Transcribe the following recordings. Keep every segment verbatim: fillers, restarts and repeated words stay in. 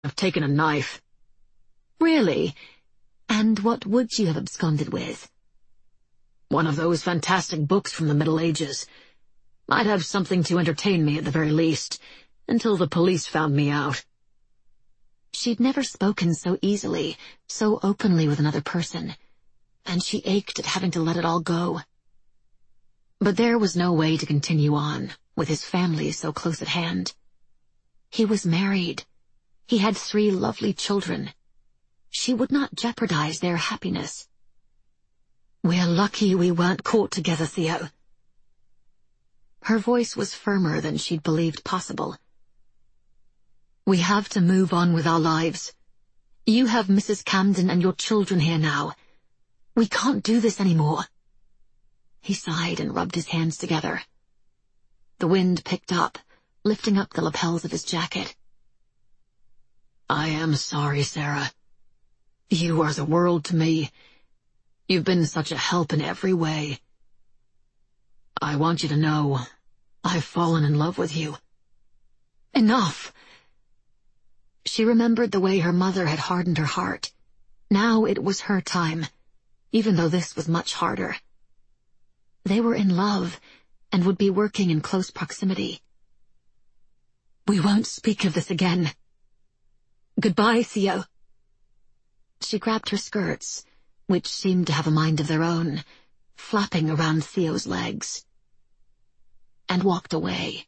I've taken a knife." "Really? And what would you have absconded with?" "One of those fantastic books from the Middle Ages. I'd have something to entertain me at the very least, until the police found me out." She'd never spoken so easily, so openly with another person, and she ached at having to let it all go. But there was no way to continue on, with his family so close at hand. He was married. He had three lovely children. She would not jeopardize their happiness. "We're lucky we weren't caught together, Theo." Her voice was firmer than she'd believed possible. "We have to move on with our lives. You have Missus Camden and your children here now. We can't do this anymore." He sighed and rubbed his hands together. The wind picked up, lifting up the lapels of his jacket. "I am sorry, Sarah. You are the world to me. You've been such a help in every way. I want you to know I've fallen in love with you." "Enough!" She remembered the way her mother had hardened her heart. Now it was her time, even though this was much harder. They were in love, and would be working in close proximity. "We won't speak of this again. Goodbye, Theo." She grabbed her skirts, which seemed to have a mind of their own, flapping around Theo's legs, and walked away.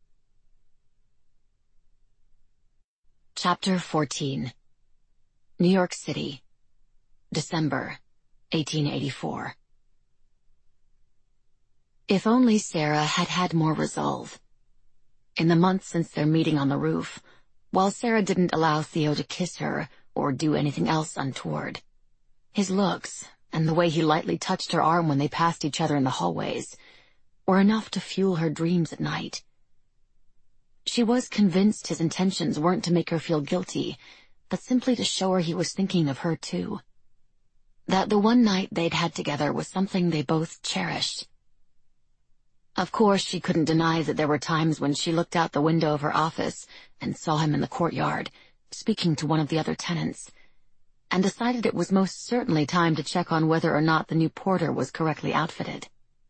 Chapter fourteen. New York City, December, eighteen eighty-four. If only Sarah had had more resolve. In the months since their meeting on the roof, while Sarah didn't allow Theo to kiss her or do anything else untoward, his looks, and the way he lightly touched her arm when they passed each other in the hallways, were enough to fuel her dreams at night. She was convinced his intentions weren't to make her feel guilty, but simply to show her he was thinking of her too. That the one night they'd had together was something they both cherished. Of course, she couldn't deny that there were times when she looked out the window of her office and saw him in the courtyard, speaking to one of the other tenants, and decided it was most certainly time to check on whether or not the new porter was correctly outfitted.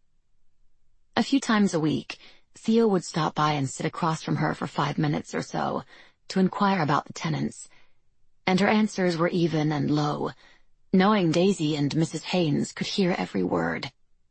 A few times a week, Theo would stop by and sit across from her for five minutes or so to inquire about the tenants, and her answers were even and low, knowing Daisy and Missus Haynes could hear every word.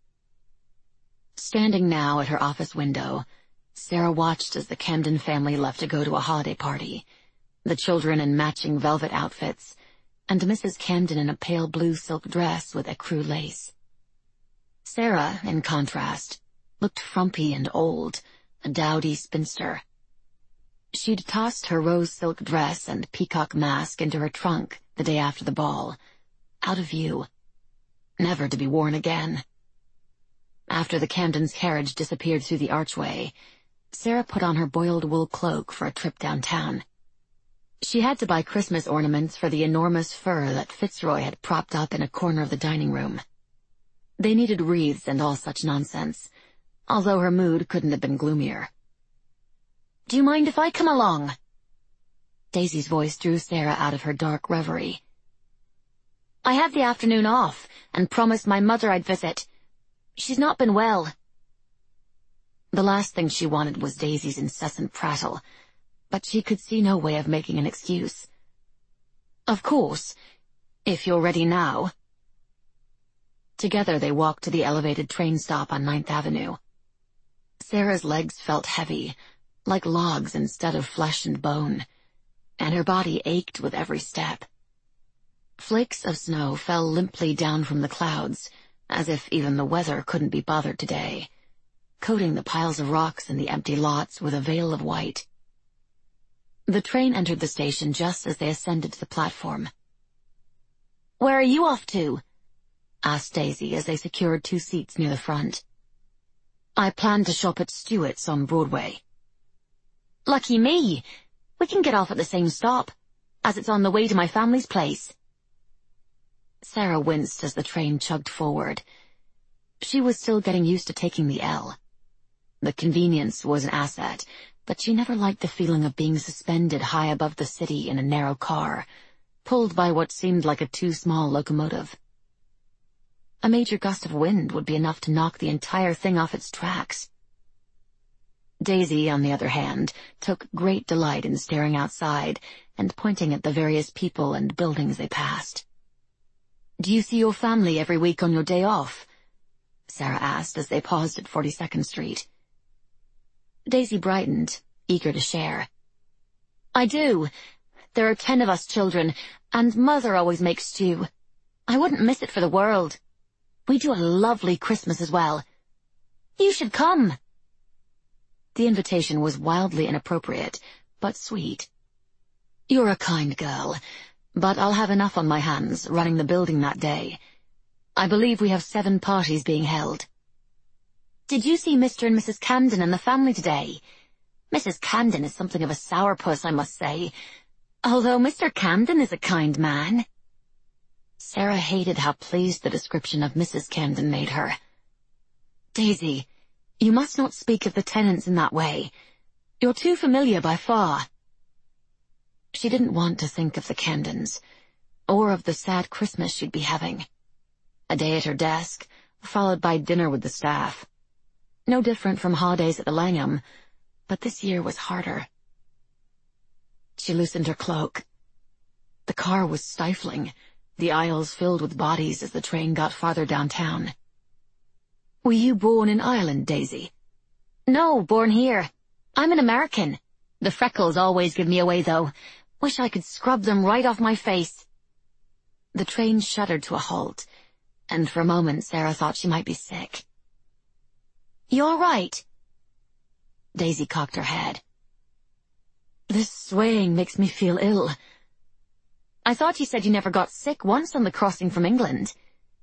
Standing now at her office window, Sarah watched as the Camden family left to go to a holiday party, the children in matching velvet outfits, and Missus Camden in a pale blue silk dress with ecru lace. Sarah, in contrast, looked frumpy and old, a dowdy spinster. She'd tossed her rose silk dress and peacock mask into her trunk the day after the ball, out of view, never to be worn again. After the Camdens' carriage disappeared through the archway, Sarah put on her boiled wool cloak for a trip downtown. She had to buy Christmas ornaments for the enormous fir that Fitzroy had propped up in a corner of the dining room. They needed wreaths and all such nonsense, although her mood couldn't have been gloomier. "Do you mind if I come along?" Daisy's voice drew Sarah out of her dark reverie. "I have the afternoon off, and promised my mother I'd visit. She's not been well." The last thing she wanted was Daisy's incessant prattle, but she could see no way of making an excuse. "Of course, if you're ready now." Together they walked to the elevated train stop on Ninth Avenue. Sarah's legs felt heavy, like logs instead of flesh and bone, and her body ached with every step. Flakes of snow fell limply down from the clouds, as if even the weather couldn't be bothered today, coating the piles of rocks in the empty lots with a veil of white. The train entered the station just as they ascended to the platform. "Where are you off to?" asked Daisy as they secured two seats near the front. "I plan to shop at Stewart's on Broadway." "Lucky me. We can get off at the same stop, as it's on the way to my family's place." Sarah winced as the train chugged forward. She was still getting used to taking the L. The convenience was an asset, but she never liked the feeling of being suspended high above the city in a narrow car, pulled by what seemed like a too-small locomotive. A major gust of wind would be enough to knock the entire thing off its tracks. Daisy, on the other hand, took great delight in staring outside and pointing at the various people and buildings they passed. "Do you see your family every week on your day off?" Sarah asked as they paused at forty-second Street. Daisy brightened, eager to share. "I do. There are ten of us children, and Mother always makes stew. I wouldn't miss it for the world. We do a lovely Christmas as well. You should come." The invitation was wildly inappropriate, but sweet. "You're a kind girl, but I'll have enough on my hands running the building that day. I believe we have seven parties being held." "Did you see Mister and Missus Camden and the family today? Missus Camden is something of a sourpuss, I must say, although Mister Camden is a kind man." Sarah hated how pleased the description of Missus Camden made her. "Daisy, you must not speak of the tenants in that way. You're too familiar by far." She didn't want to think of the Camdens, or of the sad Christmas she'd be having. A day at her desk, followed by dinner with the staff. No different from holidays at the Langham, but this year was harder. She loosened her cloak. The car was stifling, the aisles filled with bodies as the train got farther downtown. "Were you born in Ireland, Daisy?" "No, born here. I'm an American. The freckles always give me away, though. Wish I could scrub them right off my face." The train shuddered to a halt, and for a moment Sarah thought she might be sick. "You all right?" Daisy cocked her head. "This swaying makes me feel ill." "I thought you said you never got sick once on the crossing from England."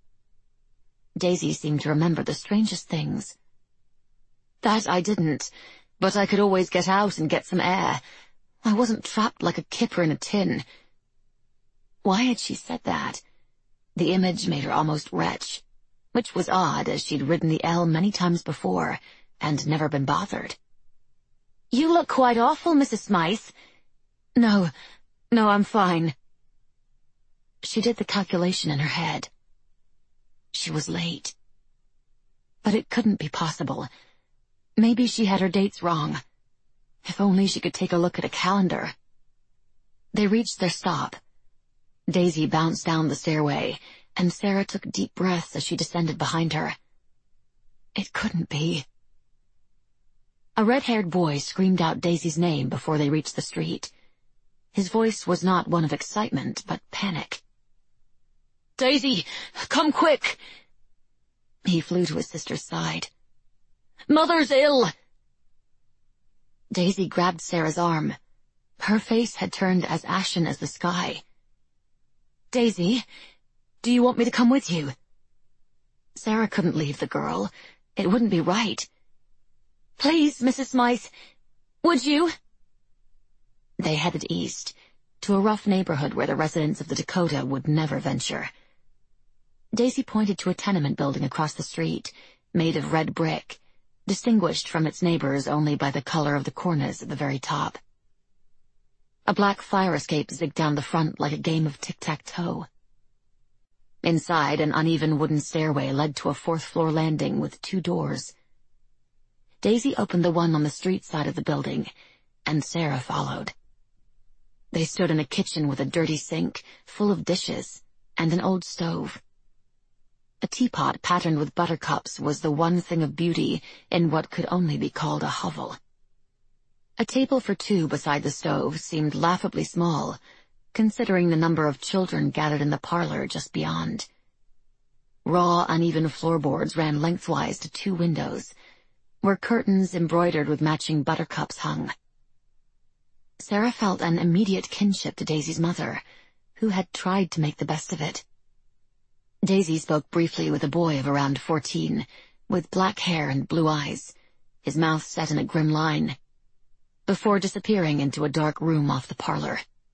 Daisy seemed to remember the strangest things. "That I didn't, but I could always get out and get some air. I wasn't trapped like a kipper in a tin." Why had she said that? The image made her almost retch, which was odd as she'd ridden the L many times before and never been bothered. "You look quite awful, Missus Smythe." No, no, I'm fine." She did the calculation in her head. She was late. But it couldn't be possible. Maybe she had her dates wrong. If only she could take a look at a calendar. They reached their stop. Daisy bounced down the stairway, and Sarah took deep breaths as she descended behind her. It couldn't be. A red-haired boy screamed out Daisy's name before they reached the street. His voice was not one of excitement, but panic. "Daisy, come quick!" He flew to his sister's side. "Mother's ill!" Daisy grabbed Sarah's arm. Her face had turned as ashen as the sky. "Daisy, do you want me to come with you?" Sarah couldn't leave the girl. It wouldn't be right. "Please, Missus Smythe, would you?" They headed east, to a rough neighborhood where the residents of the Dakota would never venture. Daisy pointed to a tenement building across the street, made of red brick, distinguished from its neighbors only by the color of the cornice at the very top. A black fire escape zigged down the front like a game of tic-tac-toe. Inside, an uneven wooden stairway led to a fourth-floor landing with two doors. Daisy opened the one on the street side of the building, and Sarah followed. They stood in a kitchen with a dirty sink, full of dishes, and an old stove. A teapot patterned with buttercups was the one thing of beauty in what could only be called a hovel. A table for two beside the stove seemed laughably small, considering the number of children gathered in the parlor just beyond. Raw, uneven floorboards ran lengthwise to two windows, where curtains embroidered with matching buttercups hung. Sarah felt an immediate kinship to Daisy's mother, who had tried to make the best of it. Daisy spoke briefly with a boy of around fourteen, with black hair and blue eyes, his mouth set in a grim line, before disappearing into a dark room off the parlor.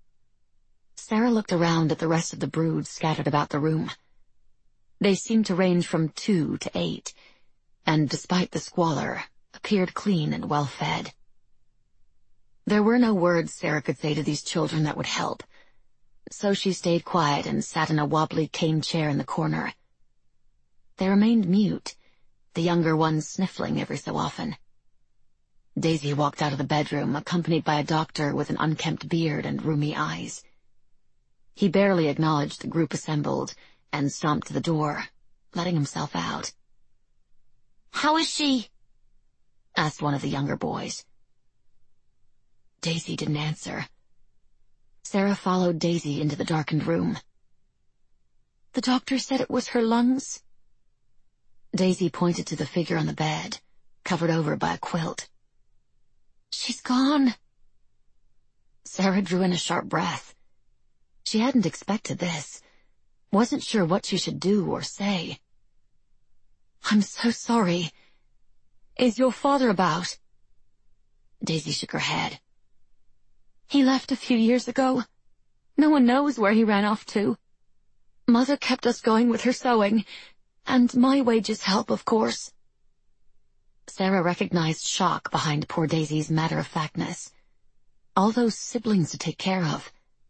Sarah looked around at the rest of the brood scattered about the room. They seemed to range from two to eight, and despite the squalor, appeared clean and well-fed. There were no words Sarah could say to these children that would help, so she stayed quiet and sat in a wobbly cane chair in the corner. They remained mute, the younger ones sniffling every so often. Daisy walked out of the bedroom, accompanied by a doctor with an unkempt beard and rheumy eyes. He barely acknowledged the group assembled and stomped to the door, letting himself out. "How is she?" asked one of the younger boys. Daisy didn't answer. Sarah followed Daisy into the darkened room. "The doctor said it was her lungs." Daisy pointed to the figure on the bed, covered over by a quilt. "She's gone." Sarah drew in a sharp breath. She hadn't expected this, wasn't sure what she should do or say. "I'm so sorry. Is your father about?" Daisy shook her head. "He left a few years ago. No one knows where he ran off to. Mother kept us going with her sewing, and my wages help, of course." Sarah recognized shock behind poor Daisy's matter-of-factness. All those siblings to take care of.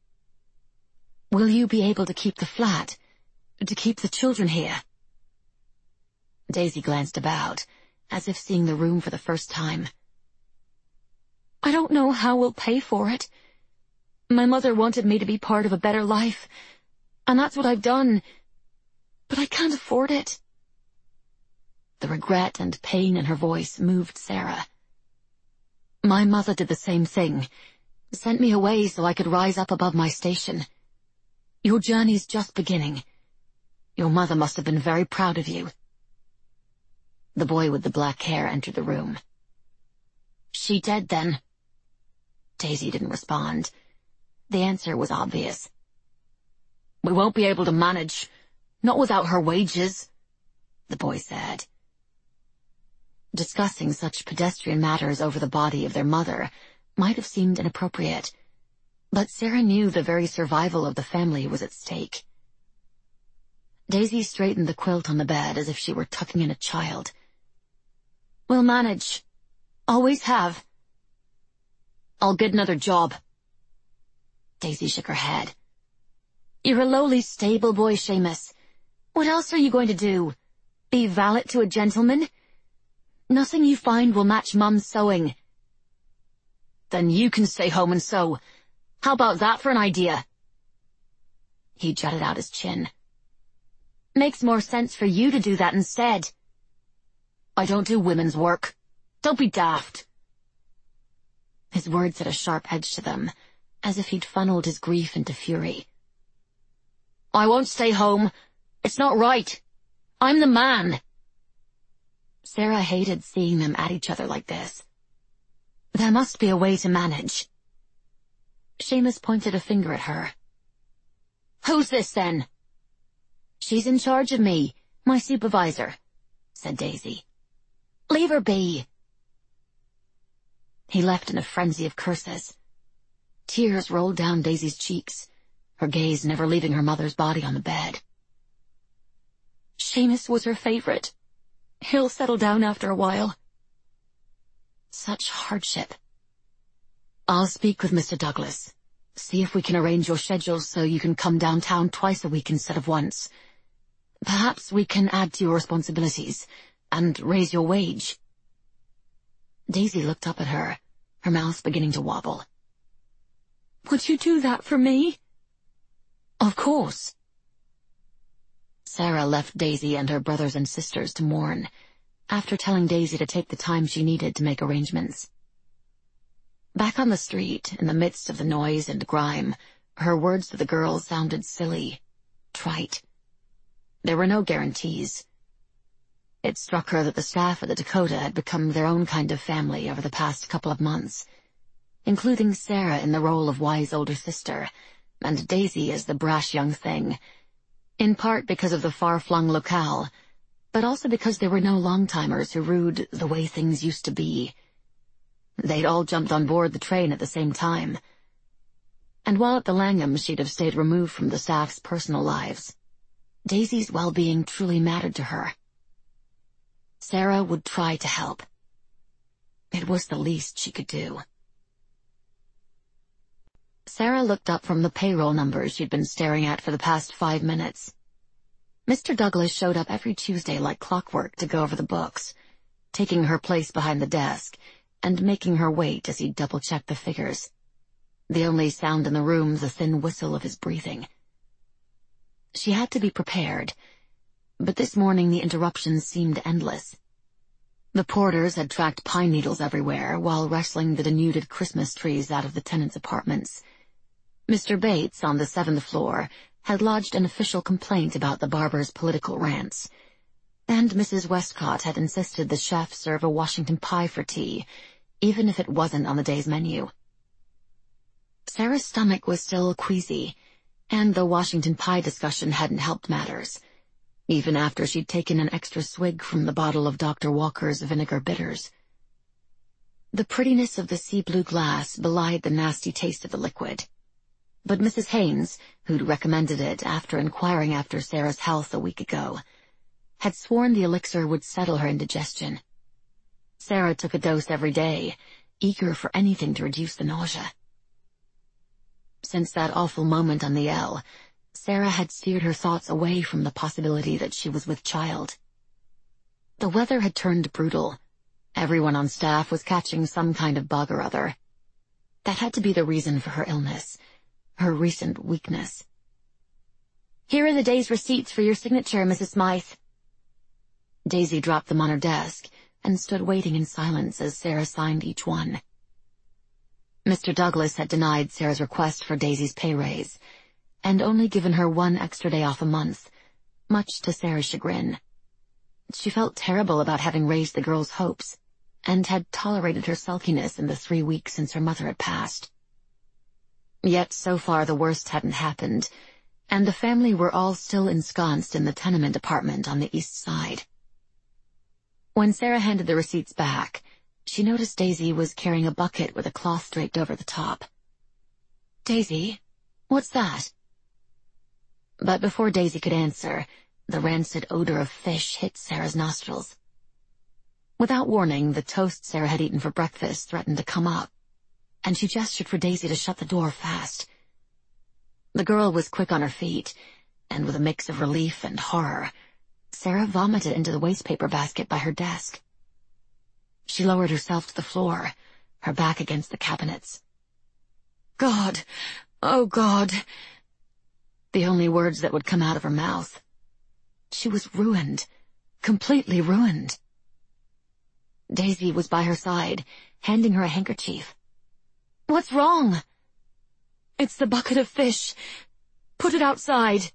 "Will you be able to keep the flat? To keep the children here?" Daisy glanced about, as if seeing the room for the first time. "I don't know how we'll pay for it. My mother wanted me to be part of a better life, and that's what I've done, but I can't afford it." The regret and pain in her voice moved Sarah. "My mother did the same thing, sent me away so I could rise up above my station. Your journey's just beginning. Your mother must have been very proud of you." The boy with the black hair entered the room. "She dead then?" Daisy didn't respond. The answer was obvious. "We won't be able to manage, not without her wages," the boy said. Discussing such pedestrian matters over the body of their mother might have seemed inappropriate, but Sarah knew the very survival of the family was at stake. Daisy straightened the quilt on the bed as if she were tucking in a child. "We'll manage. Always have." "I'll get another job." Daisy shook her head. "You're a lowly stable boy, Seamus. What else are you going to do? Be valet to a gentleman? Nothing you find will match Mum's sewing." "Then you can stay home and sew. How about that for an idea?" He jutted out his chin. "Makes more sense for you to do that instead." "I don't do women's work. Don't be daft." His words had a sharp edge to them, as if he'd funneled his grief into fury. "I won't stay home. It's not right. I'm the man." Sarah hated seeing them at each other like this. There must be a way to manage. Seamus pointed a finger at her. "Who's this, then?" "She's in charge of me, my supervisor," said Daisy. "Leave her be." He left in a frenzy of curses. Tears rolled down Daisy's cheeks, her gaze never leaving her mother's body on the bed. "Seamus was her favorite. He'll settle down after a while." Such hardship. "I'll speak with Mister Douglas. See if we can arrange your schedules so you can come downtown twice a week instead of once. Perhaps we can add to your responsibilities and raise your wage." Daisy looked up at her, her mouth beginning to wobble. "Would you do that for me?" "Of course." Sarah left Daisy and her brothers and sisters to mourn, after telling Daisy to take the time she needed to make arrangements. Back on the street, in the midst of the noise and grime, her words to the girls sounded silly, trite. There were no guarantees. It struck her that the staff at the Dakota had become their own kind of family over the past couple of months, including Sarah in the role of wise older sister, and Daisy as the brash young thing, in part because of the far-flung locale, but also because there were no long-timers who rued the way things used to be. They'd all jumped on board the train at the same time. And while at the Langhams she'd have stayed removed from the staff's personal lives, Daisy's well-being truly mattered to her. Sarah would try to help. It was the least she could do. Sarah looked up from the payroll numbers she'd been staring at for the past five minutes. Mister Douglas showed up every Tuesday like clockwork to go over the books, taking her place behind the desk and making her wait as he double-checked the figures. The only sound in the room was the thin whistle of his breathing. She had to be prepared, but this morning the interruptions seemed endless. The porters had tracked pine needles everywhere while wrestling the denuded Christmas trees out of the tenants' apartments. Mister Bates, on the seventh floor, had lodged an official complaint about the barber's political rants, and Missus Westcott had insisted the chef serve a Washington pie for tea, even if it wasn't on the day's menu. Sarah's stomach was still queasy, and the Washington pie discussion hadn't helped matters, even after she'd taken an extra swig from the bottle of Doctor Walker's vinegar bitters. The prettiness of the sea blue glass belied the nasty taste of the liquid, but Missus Haynes, who'd recommended it after inquiring after Sarah's health a week ago, had sworn the elixir would settle her indigestion. Sarah took a dose every day, eager for anything to reduce the nausea. Since that awful moment on the L, Sarah had steered her thoughts away from the possibility that she was with child. The weather had turned brutal. Everyone on staff was catching some kind of bug or other. That had to be the reason for her illness, her recent weakness. "Here are the day's receipts for your signature, Missus Smythe." Daisy dropped them on her desk and stood waiting in silence as Sarah signed each one. Mister Douglas had denied Sarah's request for Daisy's pay raise, and only given her one extra day off a month, much to Sarah's chagrin. She felt terrible about having raised the girl's hopes, and had tolerated her sulkiness in the three weeks since her mother had passed. Yet so far the worst hadn't happened, and the family were all still ensconced in the tenement apartment on the east side. When Sarah handed the receipts back, she noticed Daisy was carrying a bucket with a cloth draped over the top. "Daisy, what's that?" But before Daisy could answer, the rancid odor of fish hit Sarah's nostrils. Without warning, the toast Sarah had eaten for breakfast threatened to come up, and she gestured for Daisy to shut the door fast. The girl was quick on her feet, and with a mix of relief and horror, Sarah vomited into the wastepaper basket by her desk. She lowered herself to the floor, her back against the cabinets. "God! Oh, God!" The only words that would come out of her mouth. She was ruined, completely ruined. Daisy was by her side, handing her a handkerchief. "What's wrong?" "It's the bucket of fish. Put it outside."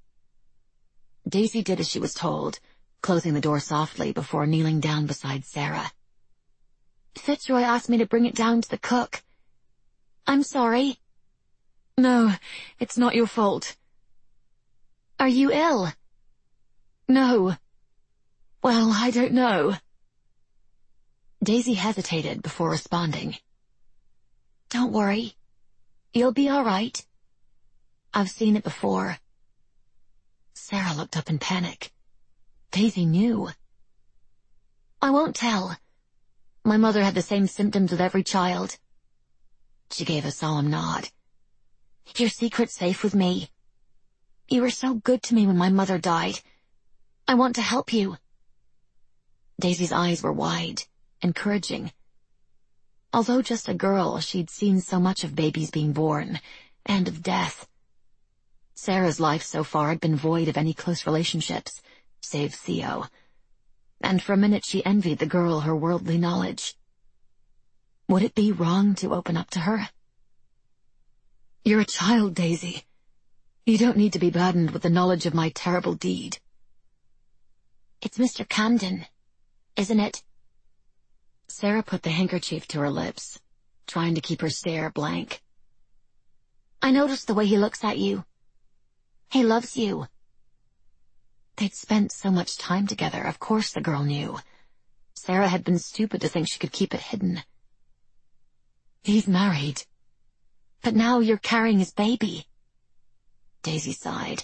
Daisy did as she was told, closing the door softly before kneeling down beside Sarah. "Fitzroy asked me to bring it down to the cook. I'm sorry." "No, it's not your fault." "Are you ill?" "No." "Well, I don't know." Daisy hesitated before responding. "Don't worry. You'll be all right. I've seen it before." Sarah looked up in panic. Daisy knew. "I won't tell. My mother had the same symptoms with every child." She gave a solemn nod. "Your secret's safe with me. You were so good to me when my mother died. I want to help you." Daisy's eyes were wide, encouraging. Although just a girl, she'd seen so much of babies being born, and of death. Sarah's life so far had been void of any close relationships, save Theo, and for a minute she envied the girl her worldly knowledge. Would it be wrong to open up to her? "You're a child, Daisy. You don't need to be burdened with the knowledge of my terrible deed." "It's Mister Camden, isn't it?" Sarah put the handkerchief to her lips, trying to keep her stare blank. "I noticed the way he looks at you. He loves you." They'd spent so much time together, of course the girl knew. Sarah had been stupid to think she could keep it hidden. "He's married." "But now you're carrying his baby." Daisy sighed.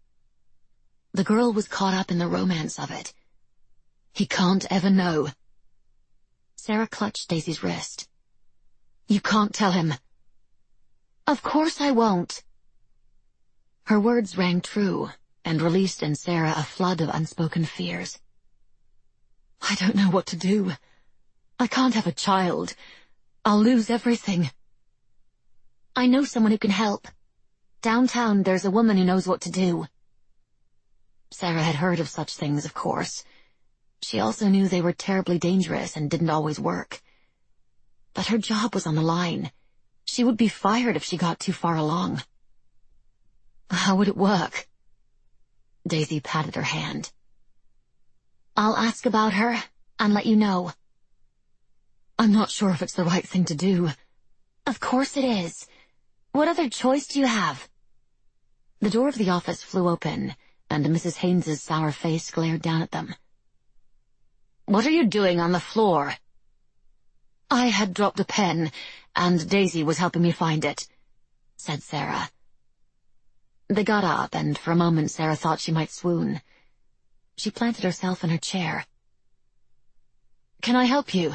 The girl was caught up in the romance of it. "He can't ever know." Sarah clutched Daisy's wrist. "You can't tell him." Of course I won't. Her words rang true and released in Sarah a flood of unspoken fears. I don't know what to do. I can't have a child. I'll lose everything. I know someone who can help. Downtown there's a woman who knows what to do. Sarah had heard of such things, of course. She also knew they were terribly dangerous and didn't always work. But her job was on the line. She would be fired if she got too far along. How would it work? Daisy patted her hand. I'll ask about her and let you know. I'm not sure if it's the right thing to do. Of course it is. What other choice do you have? The door of the office flew open, and Missus Haynes's sour face glared down at them. What are you doing on the floor? I had dropped a pen, and Daisy was helping me find it, said Sarah. They got up, and for a moment Sarah thought she might swoon. She planted herself in her chair. Can I help you?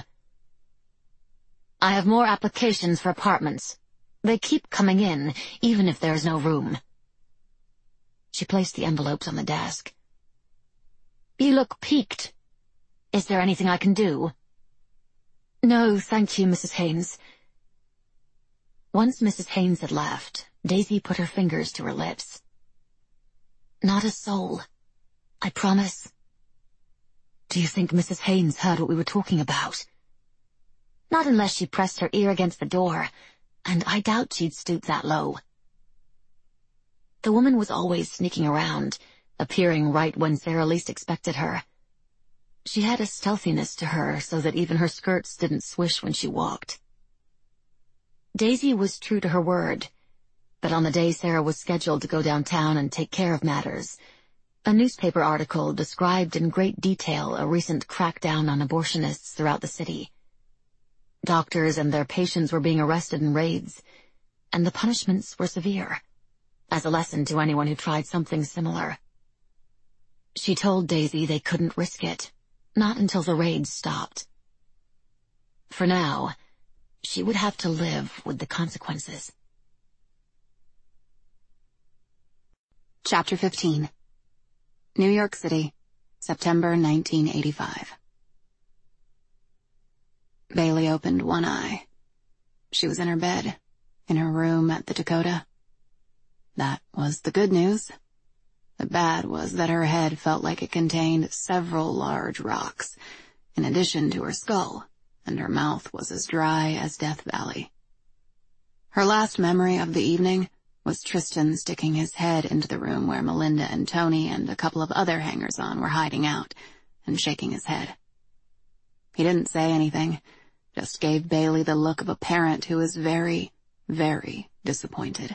I have more applications for apartments. They keep coming in, even if there's no room. She placed the envelopes on the desk. You look peaked. Is there anything I can do? No, thank you, Missus Haynes. Once Missus Haynes had left, Daisy put her fingers to her lips. Not a soul. I promise. Do you think Missus Haynes heard what we were talking about? Not unless she pressed her ear against the door, and I doubt she'd stoop that low. The woman was always sneaking around, appearing right when Sarah least expected her. She had a stealthiness to her so that even her skirts didn't swish when she walked. Daisy was true to her word, but on the day Sarah was scheduled to go downtown and take care of matters, a newspaper article described in great detail a recent crackdown on abortionists throughout the city. Doctors and their patients were being arrested in raids, and the punishments were severe, as a lesson to anyone who tried something similar. She told Daisy they couldn't risk it, not until the raids stopped. For now, she would have to live with the consequences. Chapter fifteen. New York City, September nineteen eighty-five. Bailey opened one eye. She was in her bed, in her room at the Dakota. That was the good news. The bad was that her head felt like it contained several large rocks, in addition to her skull, and her mouth was as dry as Death Valley. Her last memory of the evening was Tristan sticking his head into the room where Melinda and Tony and a couple of other hangers-on were hiding out, and shaking his head. He didn't say anything, just gave Bailey the look of a parent who is very, very disappointed.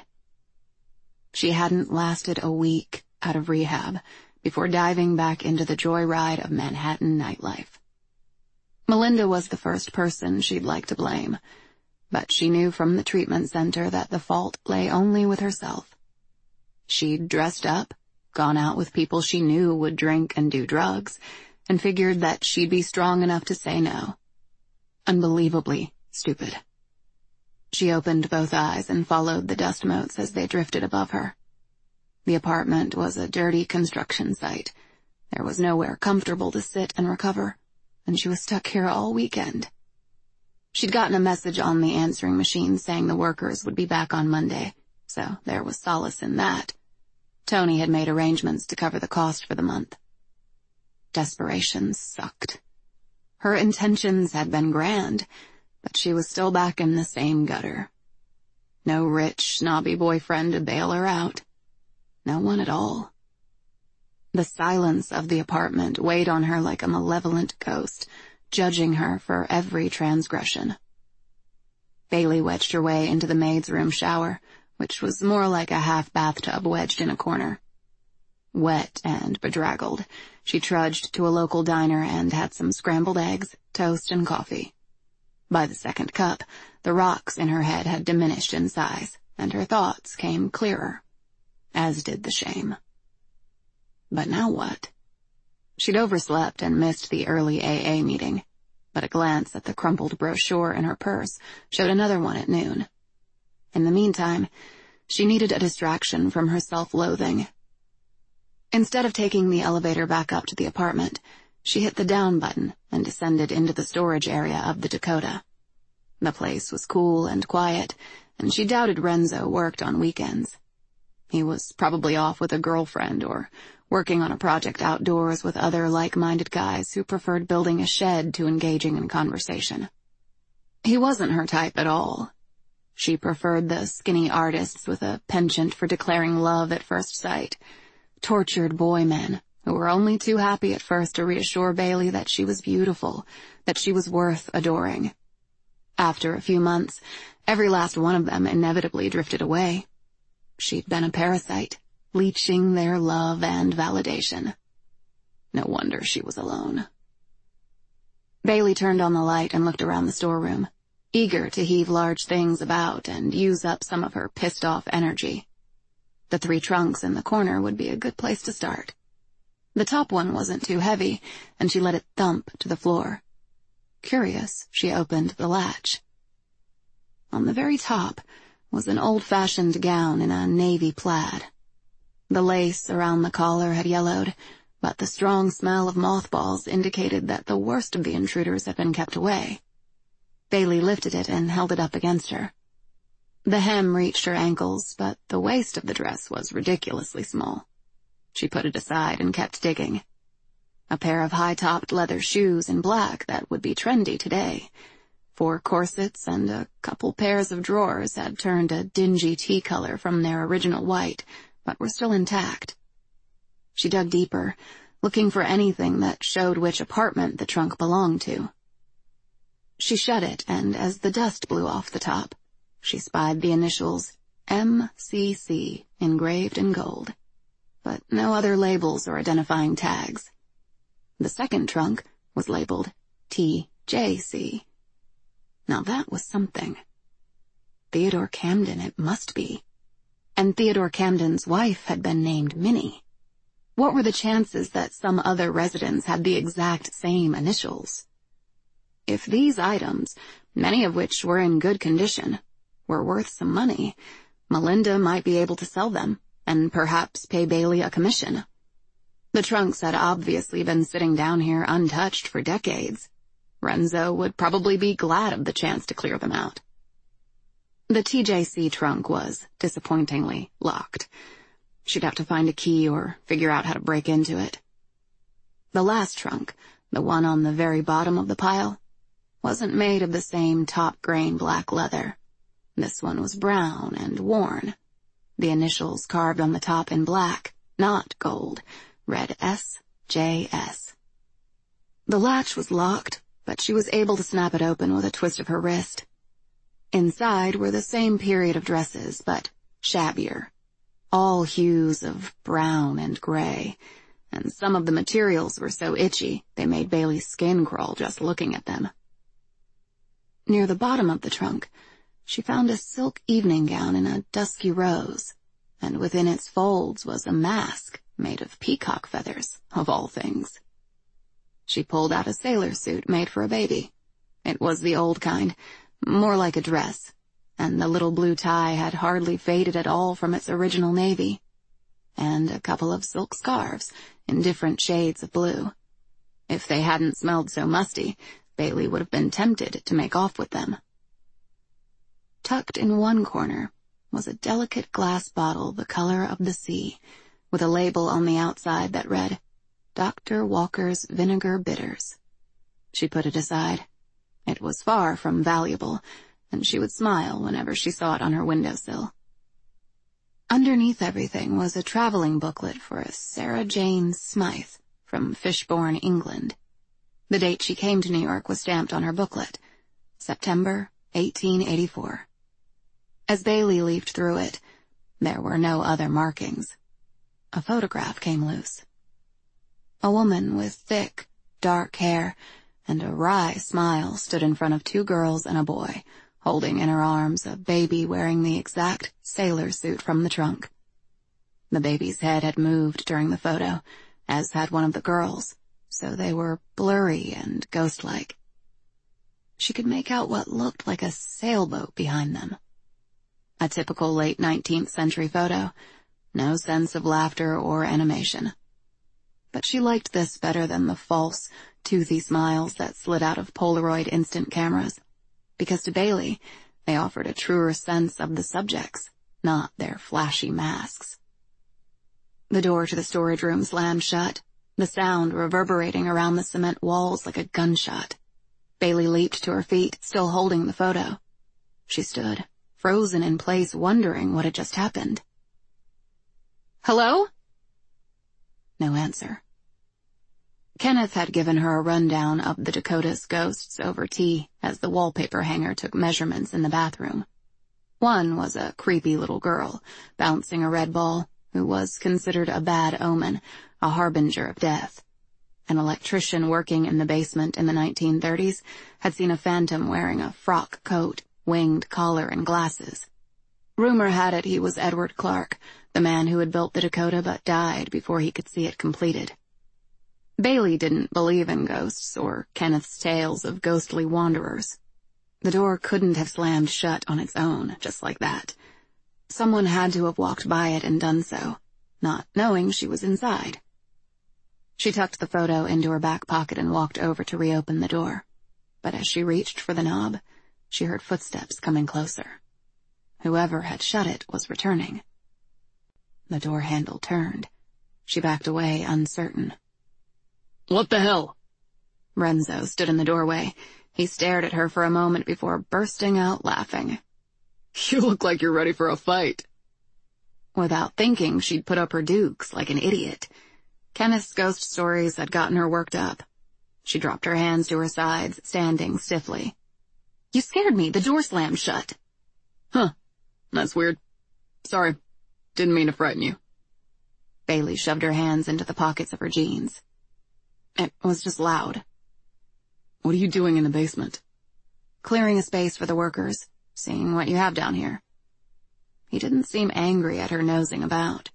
She hadn't lasted a week out of rehab before diving back into the joyride of Manhattan nightlife. Melinda was the first person she'd like to blame, but she knew from the treatment center that the fault lay only with herself. She'd dressed up, gone out with people she knew would drink and do drugs, and figured that she'd be strong enough to say no. Unbelievably stupid. She opened both eyes and followed the dust motes as they drifted above her. The apartment was a dirty construction site. There was nowhere comfortable to sit and recover, and she was stuck here all weekend. She'd gotten a message on the answering machine saying the workers would be back on Monday, so there was solace in that. Tony had made arrangements to cover the cost for the month. Desperation sucked. Her intentions had been grand, but she was still back in the same gutter. No rich, snobby boyfriend to bail her out. No one at all. The silence of the apartment weighed on her like a malevolent ghost, judging her for every transgression. Bailey wedged her way into the maid's room shower, which was more like a half bathtub wedged in a corner. Wet and bedraggled, she trudged to a local diner and had some scrambled eggs, toast, and coffee. By the second cup, the rocks in her head had diminished in size, and her thoughts came clearer, as did the shame. But now what? She'd overslept and missed the early A A meeting, but a glance at the crumpled brochure in her purse showed another one at noon. In the meantime, she needed a distraction from her self-loathing. Instead of taking the elevator back up to the apartment, she hit the down button and descended into the storage area of the Dakota. The place was cool and quiet, and she doubted Renzo worked on weekends. He was probably off with a girlfriend or working on a project outdoors with other like-minded guys who preferred building a shed to engaging in conversation. He wasn't her type at all. She preferred the skinny artists with a penchant for declaring love at first sight, tortured boy men who were only too happy at first to reassure Bailey that she was beautiful, that she was worth adoring. After a few months, every last one of them inevitably drifted away. She'd been a parasite, leeching their love and validation. No wonder she was alone. Bailey turned on the light and looked around the storeroom, eager to heave large things about and use up some of her pissed-off energy. The three trunks in the corner would be a good place to start. The top one wasn't too heavy, and she let it thump to the floor. Curious, she opened the latch. On the very top was an old-fashioned gown in a navy plaid. The lace around the collar had yellowed, but the strong smell of mothballs indicated that the worst of the intruders had been kept away. Bailey lifted it and held it up against her. The hem reached her ankles, but the waist of the dress was ridiculously small. She put it aside and kept digging. A pair of high-topped leather shoes in black that would be trendy today. Four corsets and a couple pairs of drawers had turned a dingy tea color from their original white, but were still intact. She dug deeper, looking for anything that showed which apartment the trunk belonged to. She shut it, and as the dust blew off the top, she spied the initials M C C engraved in gold, but no other labels or identifying tags. The second trunk was labeled T J C. Now that was something. Theodore Camden it must be. And Theodore Camden's wife had been named Minnie. What were the chances that some other residents had the exact same initials? If these items, many of which were in good condition, were worth some money, Melinda might be able to sell them, and perhaps pay Bailey a commission. The trunks had obviously been sitting down here untouched for decades. Renzo would probably be glad of the chance to clear them out. The T J C trunk was disappointingly locked. She'd have to find a key or figure out how to break into it. The last trunk, the one on the very bottom of the pile, wasn't made of the same top-grain black leather. This one was brown and worn. The initials carved on the top in black, not gold, read S J S. The latch was locked, but she was able to snap it open with a twist of her wrist. Inside were the same period of dresses, but shabbier. All hues of brown and gray, and some of the materials were so itchy they made Bailey's skin crawl just looking at them. Near the bottom of the trunk, she found a silk evening gown in a dusky rose, and within its folds was a mask made of peacock feathers, of all things. She pulled out a sailor suit made for a baby. It was the old kind, more like a dress, and the little blue tie had hardly faded at all from its original navy, and a couple of silk scarves in different shades of blue. If they hadn't smelled so musty, Bailey would have been tempted to make off with them. Tucked in one corner was a delicate glass bottle the color of the sea, with a label on the outside that read, Doctor Walker's Vinegar Bitters. She put it aside. It was far from valuable, and she would smile whenever she saw it on her windowsill. Underneath everything was a traveling booklet for a Sarah Jane Smythe from Fishbourne, England. The date she came to New York was stamped on her booklet, September eighteen eighty-four. As Bailey leafed through it, there were no other markings. A photograph came loose. A woman with thick, dark hair and a wry smile stood in front of two girls and a boy, holding in her arms a baby wearing the exact sailor suit from the trunk. The baby's head had moved during the photo, as had one of the girls, so they were blurry and ghost-like. She could make out what looked like a sailboat behind them. A typical late nineteenth century photo. No sense of laughter or animation. But she liked this better than the false, toothy smiles that slid out of Polaroid instant cameras. Because to Bailey, they offered a truer sense of the subjects, not their flashy masks. The door to the storage room slammed shut, the sound reverberating around the cement walls like a gunshot. Bailey leaped to her feet, still holding the photo. She stood, frozen in place, wondering what had just happened. "Hello?" No answer. Kenneth had given her a rundown of the Dakota's ghosts over tea as the wallpaper hanger took measurements in the bathroom. One was a creepy little girl, bouncing a red ball, who was considered a bad omen, a harbinger of death. An electrician working in the basement in the nineteen thirties had seen a phantom wearing a frock coat, winged collar, and glasses. Rumor had it he was Edward Clark, the man who had built the Dakota but died before he could see it completed. Bailey didn't believe in ghosts or Kenneth's tales of ghostly wanderers. The door couldn't have slammed shut on its own, just like that. Someone had to have walked by it and done so, not knowing she was inside. She tucked the photo into her back pocket and walked over to reopen the door. But as she reached for the knob, she heard footsteps coming closer. Whoever had shut it was returning. The door handle turned. She backed away, uncertain. "What the hell?" Renzo stood in the doorway. He stared at her for a moment before bursting out laughing. "You look like you're ready for a fight." Without thinking, she'd put up her dukes like an idiot. Kenneth's ghost stories had gotten her worked up. She dropped her hands to her sides, standing stiffly. "You scared me. The door slammed shut." "Huh. That's weird. Sorry. Didn't mean to frighten you." Bailey shoved her hands into the pockets of her jeans. "It was just loud." "What are you doing in the basement?" "Clearing a space for the workers, seeing what you have down here." He didn't seem angry at her nosing about.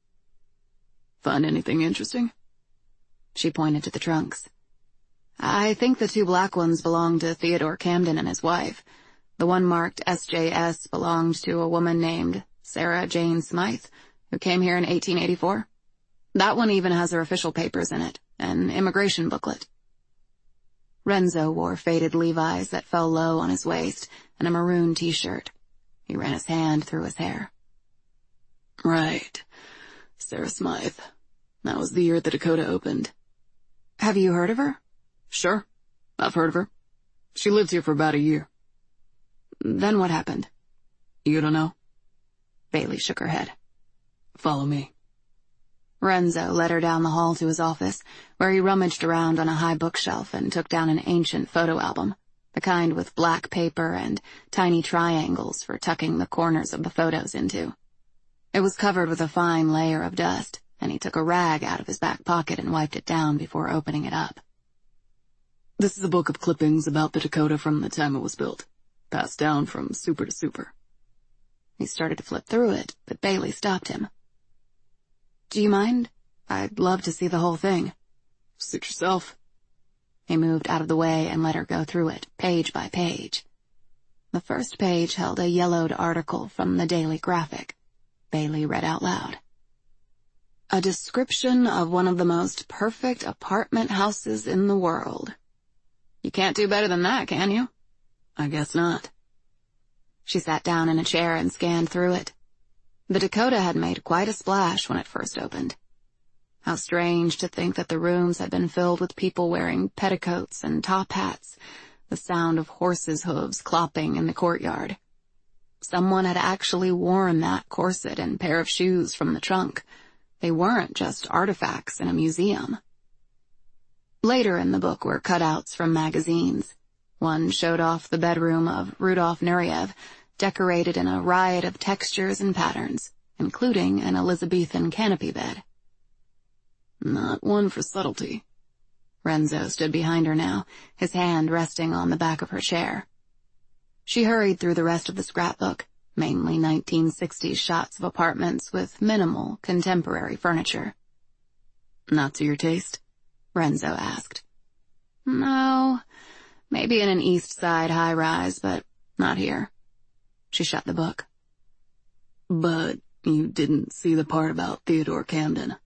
"Find anything interesting?" She pointed to the trunks. "I think the two black ones belonged to Theodore Camden and his wife. The one marked S J S belonged to a woman named Sarah Jane Smythe, who came here in eighteen eighty-four. That one even has her official papers in it, an immigration booklet." Renzo wore faded Levi's that fell low on his waist and a maroon t-shirt. He ran his hand through his hair. "Right. Sarah Smythe. That was the year the Dakota opened." "Have you heard of her?" "Sure. I've heard of her. She lived here for about a year." "Then what happened?" "You don't know?" Bailey shook her head. "Follow me." Renzo led her down the hall to his office, where he rummaged around on a high bookshelf and took down an ancient photo album, the kind with black paper and tiny triangles for tucking the corners of the photos into. It was covered with a fine layer of dust, and he took a rag out of his back pocket and wiped it down before opening it up. "This is a book of clippings about the Dakota from the time it was built, passed down from super to super." He started to flip through it, but Bailey stopped him. "Do you mind? I'd love to see the whole thing." "Suit yourself." He moved out of the way and let her go through it, page by page. The first page held a yellowed article from the Daily Graphic. Bailey read out loud. "A description of one of the most perfect apartment houses in the world. You can't do better than that, can you?" "I guess not." She sat down in a chair and scanned through it. The Dakota had made quite a splash when it first opened. How strange to think that the rooms had been filled with people wearing petticoats and top hats, the sound of horses' hooves clopping in the courtyard. Someone had actually worn that corset and pair of shoes from the trunk. They weren't just artifacts in a museum. Later in the book were cutouts from magazines. One showed off the bedroom of Rudolf Nureyev, decorated in a riot of textures and patterns, including an Elizabethan canopy bed. "Not one for subtlety." Renzo stood behind her now, his hand resting on the back of her chair. She hurried through the rest of the scrapbook, mainly nineteen sixties shots of apartments with minimal, contemporary furniture. "Not to your taste?" Renzo asked. "No, maybe in an East Side high-rise, but not here." She shut the book. But you didn't see the part about Theodore Camden.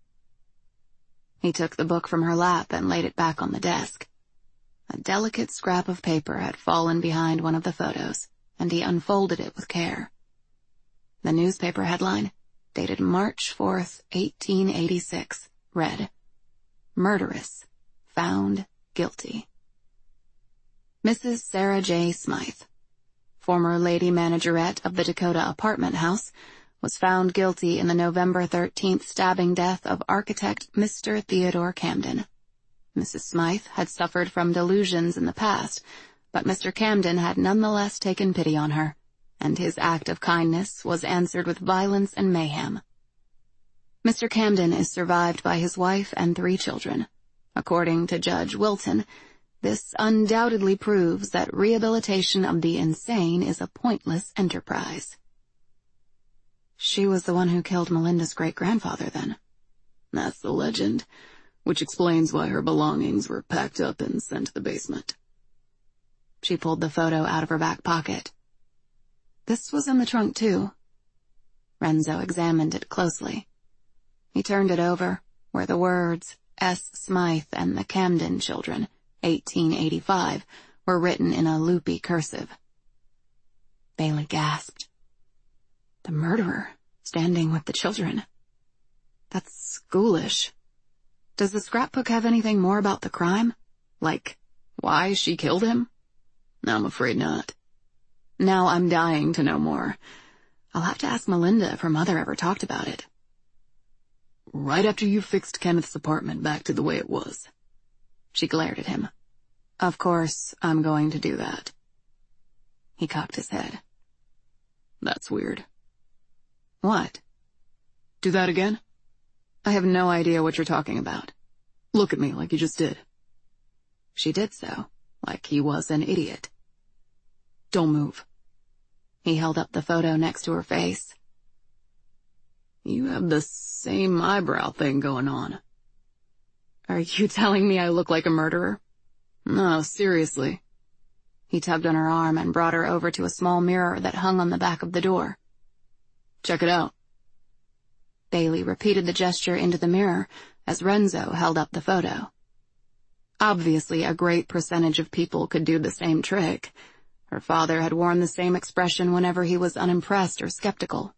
He took the book from her lap and laid it back on the desk. A delicate scrap of paper had fallen behind one of the photos, and he unfolded it with care. The newspaper headline, dated March fourth, eighteen eighty-six, read, "Murderess, found guilty." Missus Sarah J. Smythe, former lady managerette of the Dakota apartment house, was found guilty in the November thirteenth stabbing death of architect Mister Theodore Camden. Missus Smythe had suffered from delusions in the past, but Mister Camden had nonetheless taken pity on her, and his act of kindness was answered with violence and mayhem. Mister Camden is survived by his wife and three children. According to Judge Wilton, this undoubtedly proves that rehabilitation of the insane is a pointless enterprise. She was the one who killed Melinda's great-grandfather, then? That's the legend, which explains why her belongings were packed up and sent to the basement. She pulled the photo out of her back pocket. This was in the trunk, too. Renzo examined it closely. He turned it over, where the words, S. Smythe and the Camden Children, eighteen eighty-five, were written in a loopy cursive. Bailey gasped. The murderer, standing with the children. That's ghoulish. Does the scrapbook have anything more about the crime? Like, why she killed him? I'm afraid not. Now I'm dying to know more. I'll have to ask Melinda if her mother ever talked about it. Right after you fixed Kenneth's apartment back to the way it was. She glared at him. Of course, I'm going to do that. He cocked his head. That's weird. What? Do that again? I have no idea what you're talking about. Look at me like you just did. She did so, like he was an idiot. Don't move. He held up the photo next to her face. You have the same eyebrow thing going on. Are you telling me I look like a murderer? No, seriously. He tugged on her arm and brought her over to a small mirror that hung on the back of the door. Check it out. Bailey repeated the gesture into the mirror as Renzo held up the photo. Obviously, a great percentage of people could do the same trick. Her father had worn the same expression whenever he was unimpressed or skeptical.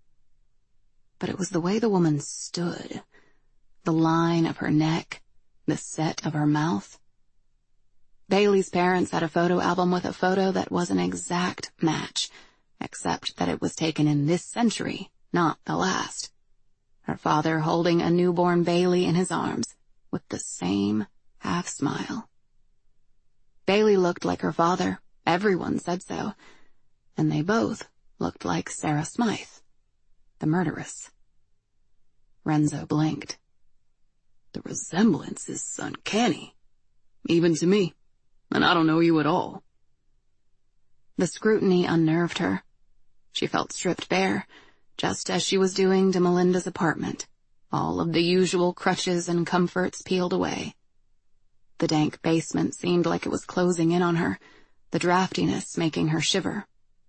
But it was the way the woman stood, the line of her neck, the set of her mouth. Bailey's parents had a photo album with a photo that was an exact match, except that it was taken in this century, not the last. Her father holding a newborn Bailey in his arms, with the same half-smile. Bailey looked like her father, everyone said so, and they both looked like Sarah Smythe, the murderess. Renzo blinked. The resemblance is uncanny, even to me, and I don't know you at all. The scrutiny unnerved her. She felt stripped bare, just as she was doing to Melinda's apartment, all of the usual crutches and comforts peeled away. The dank basement seemed like it was closing in on her, the draftiness making her shiver.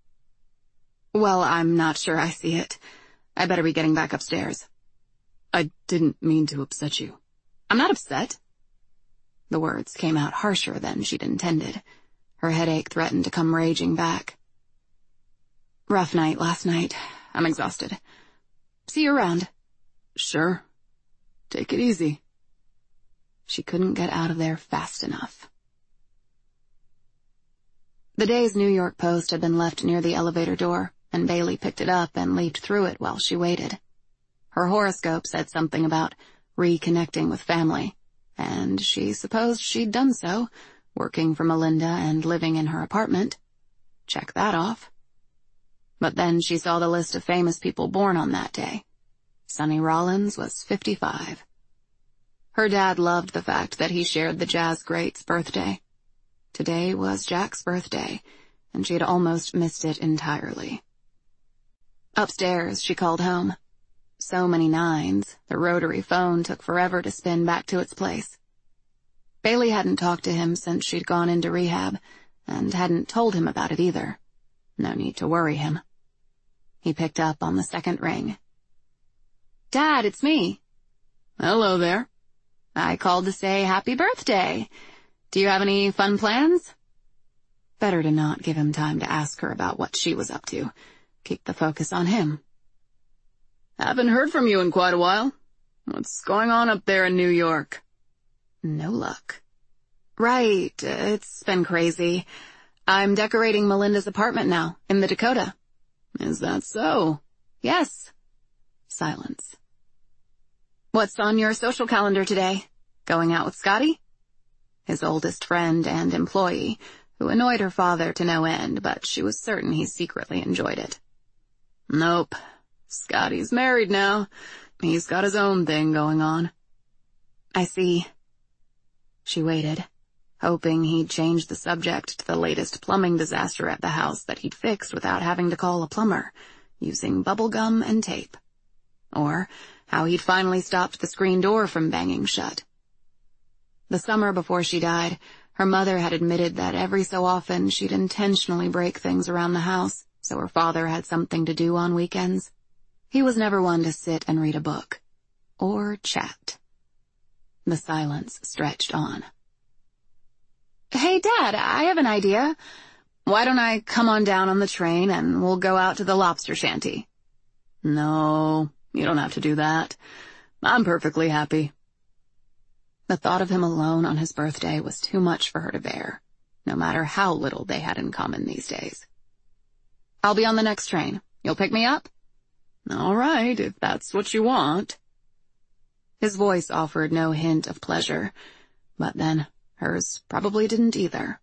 Well, I'm not sure I see it. I better be getting back upstairs. I didn't mean to upset you. I'm not upset. The words came out harsher than she'd intended. Her headache threatened to come raging back. Rough night last night. I'm exhausted. See you around. Sure. Take it easy. She couldn't get out of there fast enough. The day's New York Post had been left near the elevator door, and Bailey picked it up and leafed through it while she waited. Her horoscope said something about reconnecting with family, and she supposed she'd done so, working for Melinda and living in her apartment. Check that off. But then she saw the list of famous people born on that day. Sonny Rollins was fifty-five. Her dad loved the fact that he shared the jazz great's birthday. Today was Jack's birthday, and she had almost missed it entirely. Upstairs, she called home. So many nines, the rotary phone took forever to spin back to its place. Bailey hadn't talked to him since she'd gone into rehab, and hadn't told him about it either. No need to worry him. He picked up on the second ring. "Dad, it's me." "Hello there." "I called to say happy birthday. Do you have any fun plans?" Better to not give him time to ask her about what she was up to. Keep the focus on him. "Haven't heard from you in quite a while. What's going on up there in New York?" "No luck." "Right, it's been crazy. I'm decorating Melinda's apartment now, in the Dakota." "Is that so?" "Yes." Silence. "What's on your social calendar today? Going out with Scotty?" His oldest friend and employee, who annoyed her father to no end, but she was certain he secretly enjoyed it. "Nope. Scotty's married now. He's got his own thing going on." "I see." She waited, hoping he'd change the subject to the latest plumbing disaster at the house that he'd fixed without having to call a plumber, using bubble gum and tape. Or how he'd finally stopped the screen door from banging shut. The summer before she died, her mother had admitted that every so often she'd intentionally break things around the house so her father had something to do on weekends. He was never one to sit and read a book. Or chat. The silence stretched on. "Hey, Dad, I have an idea. Why don't I come on down on the train and we'll go out to the lobster shanty?" "No, you don't have to do that. I'm perfectly happy." The thought of him alone on his birthday was too much for her to bear, no matter how little they had in common these days. "I'll be on the next train. You'll pick me up?" "All right, if that's what you want." His voice offered no hint of pleasure, but then hers probably didn't either.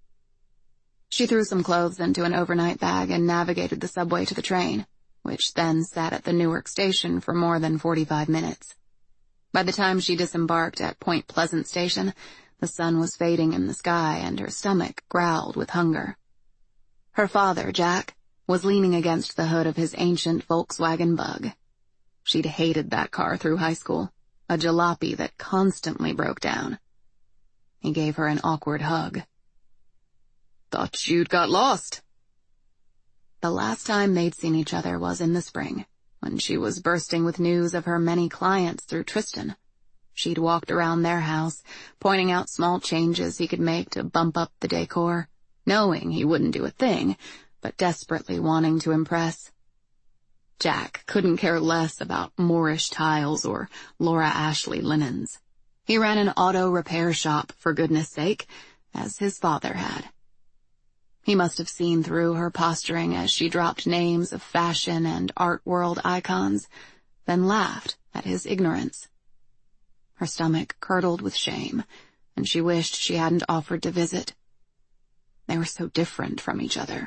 She threw some clothes into an overnight bag and navigated the subway to the train, which then sat at the Newark station for more than forty-five minutes. By the time she disembarked at Point Pleasant Station, the sun was fading in the sky and her stomach growled with hunger. Her father, Jack, was leaning against the hood of his ancient Volkswagen Bug. She'd hated that car through high school, a jalopy that constantly broke down. He gave her an awkward hug. "Thought you'd got lost." The last time they'd seen each other was in the spring, when she was bursting with news of her many clients through Tristan. She'd walked around their house, pointing out small changes he could make to bump up the decor, knowing he wouldn't do a thing, but desperately wanting to impress. Jack couldn't care less about Moorish tiles or Laura Ashley linens. He ran an auto repair shop, for goodness sake, as his father had. He must have seen through her posturing as she dropped names of fashion and art world icons, then laughed at his ignorance. Her stomach curdled with shame, and she wished she hadn't offered to visit. They were so different from each other.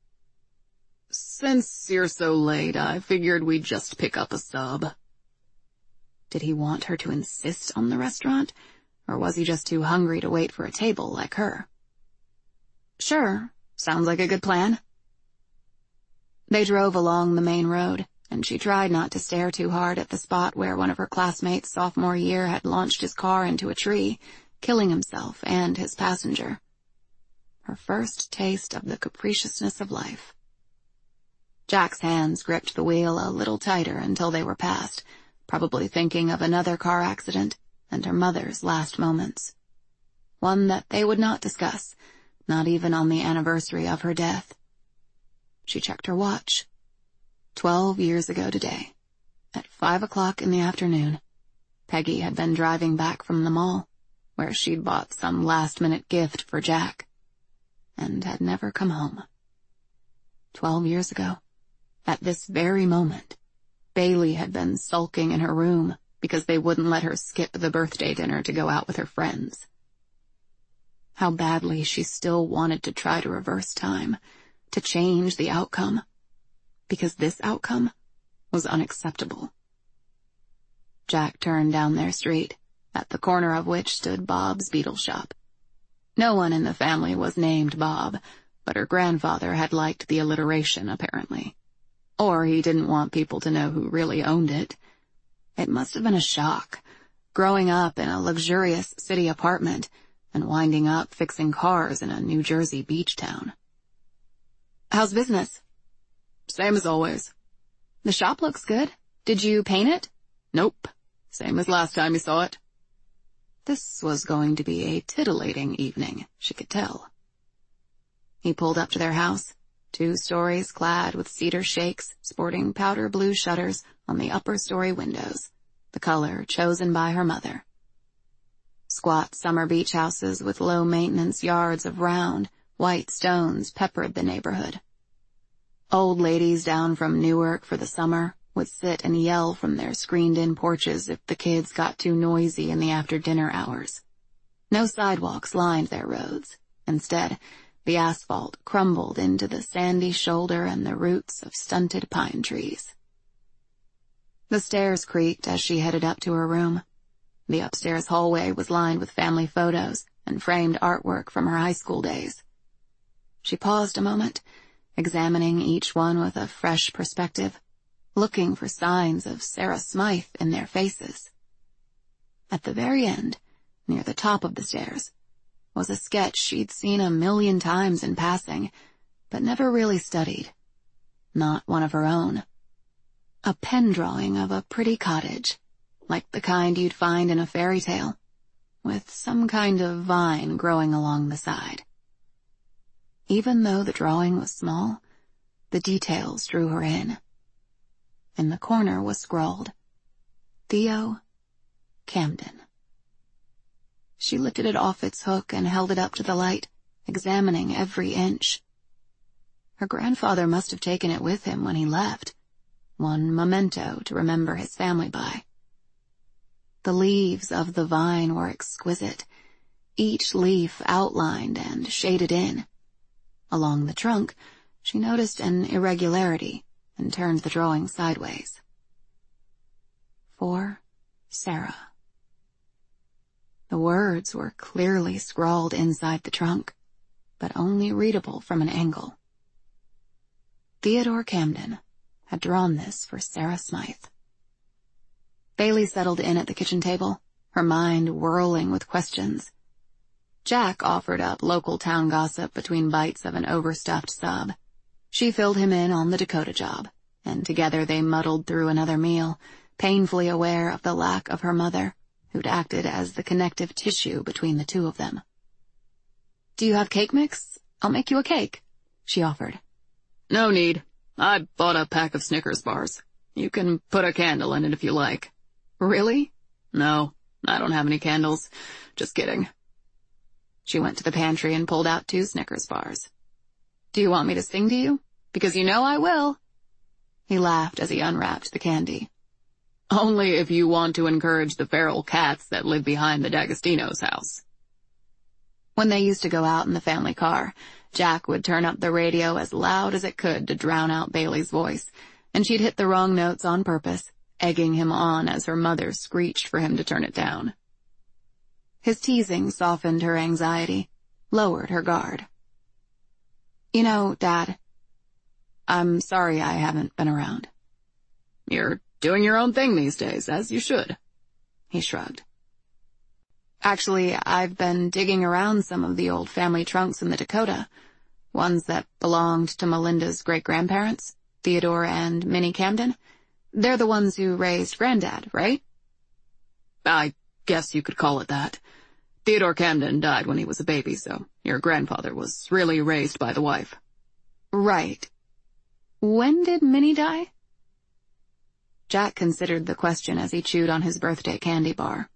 "Since you're so late, I figured we'd just pick up a sub." Did he want her to insist on the restaurant, or was he just too hungry to wait for a table like her? "Sure, sounds like a good plan." They drove along the main road, and she tried not to stare too hard at the spot where one of her classmates sophomore year had launched his car into a tree, killing himself and his passenger. Her first taste of the capriciousness of life. Jack's hands gripped the wheel a little tighter until they were past, probably thinking of another car accident and her mother's last moments. One that they would not discuss, not even on the anniversary of her death. She checked her watch. Twelve years ago today, at five o'clock in the afternoon, Peggy had been driving back from the mall, where she'd bought some last-minute gift for Jack, and had never come home. Twelve years ago, at this very moment, Bailey had been sulking in her room because they wouldn't let her skip the birthday dinner to go out with her friends. How badly she still wanted to try to reverse time, to change the outcome, because this outcome was unacceptable. Jack turned down their street, at the corner of which stood Bob's Beetle Shop. No one in the family was named Bob, but her grandfather had liked the alliteration, apparently. Or he didn't want people to know who really owned it. It must have been a shock, growing up in a luxurious city apartment and winding up fixing cars in a New Jersey beach town. "How's business?" Same as always. The shop looks good. Did you paint it? Nope. Same as last time you saw it. This was going to be a titillating evening, she could tell. He pulled up to their house, two stories clad with cedar shakes, sporting powder blue shutters on the upper story windows, the color chosen by her mother. Squat summer beach houses with low-maintenance yards of round, white stones peppered the neighborhood. Old ladies down from Newark for the summer would sit and yell from their screened-in porches if the kids got too noisy in the after-dinner hours. No sidewalks lined their roads. Instead, the asphalt crumbled into the sandy shoulder and the roots of stunted pine trees. The stairs creaked as she headed up to her room. The upstairs hallway was lined with family photos and framed artwork from her high school days. She paused a moment, examining each one with a fresh perspective, looking for signs of Sarah Smythe in their faces. At the very end, near the top of the stairs, was a sketch she'd seen a million times in passing, but never really studied. Not one of her own. A pen drawing of a pretty cottage, like the kind you'd find in a fairy tale, with some kind of vine growing along the side. Even though the drawing was small, the details drew her in. In the corner was scrawled, Theo Camden. She lifted it off its hook and held it up to the light, examining every inch. Her grandfather must have taken it with him when he left, one memento to remember his family by. The leaves of the vine were exquisite, each leaf outlined and shaded in. Along the trunk, she noticed an irregularity and turned the drawing sideways. For Sarah. The words were clearly scrawled inside the trunk, but only readable from an angle. Theodore Camden had drawn this for Sarah Smythe. Bailey settled in at the kitchen table, her mind whirling with questions. Jack offered up local town gossip between bites of an overstuffed sub. She filled him in on the Dakota job, and together they muddled through another meal, painfully aware of the lack of her mother, who'd acted as the connective tissue between the two of them. "Do you have cake mix? I'll make you a cake," she offered. No need. I bought a pack of Snickers bars. You can put a candle in it if you like. Really? No, I don't have any candles. Just kidding. She went to the pantry and pulled out two Snickers bars. "Do you want me to sing to you? Because you know I will." He laughed as he unwrapped the candy. Only if you want to encourage the feral cats that live behind the D'Agostino's house. When they used to go out in the family car, Jack would turn up the radio as loud as it could to drown out Bailey's voice, and she'd hit the wrong notes on purpose, egging him on as her mother screeched for him to turn it down. His teasing softened her anxiety, lowered her guard. "You know, Dad, I'm sorry I haven't been around." You're doing your own thing these days, as you should. He shrugged. "Actually, I've been digging around some of the old family trunks in the Dakota, ones that belonged to Melinda's great-grandparents, Theodore and Minnie Camden. They're the ones who raised Granddad, right?" I guess you could call it that. Theodore Camden died when he was a baby, so your grandfather was really raised by the wife. Right. When did Minnie die? Jack considered the question as he chewed on his birthday candy bar.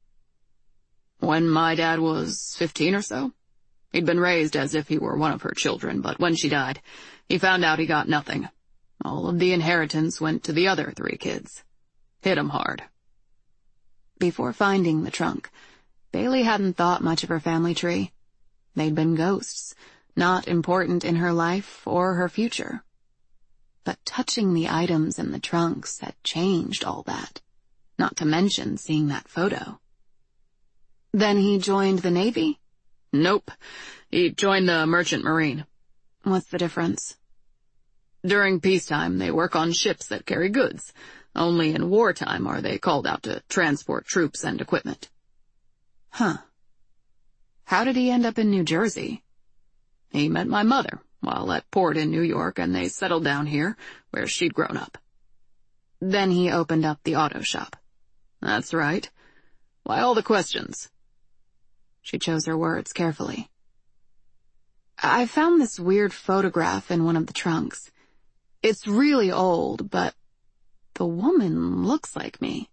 When my dad was fifteen or so. He'd been raised as if he were one of her children, but when she died, he found out he got nothing. All of the inheritance went to the other three kids. Hit 'em hard. Before finding the trunk, Bailey hadn't thought much of her family tree. They'd been ghosts, not important in her life or her future. But touching the items in the trunks had changed all that, not to mention seeing that photo. Then he joined the Navy? Nope. He joined the Merchant Marine. What's the difference? During peacetime, they work on ships that carry goods. Only in wartime are they called out to transport troops and equipment. Huh. How did he end up in New Jersey? He met my mother while at port in New York, and they settled down here, where she'd grown up. Then he opened up the auto shop. That's right. Why all the questions? She chose her words carefully. I found this weird photograph in one of the trunks. It's really old, but the woman looks like me.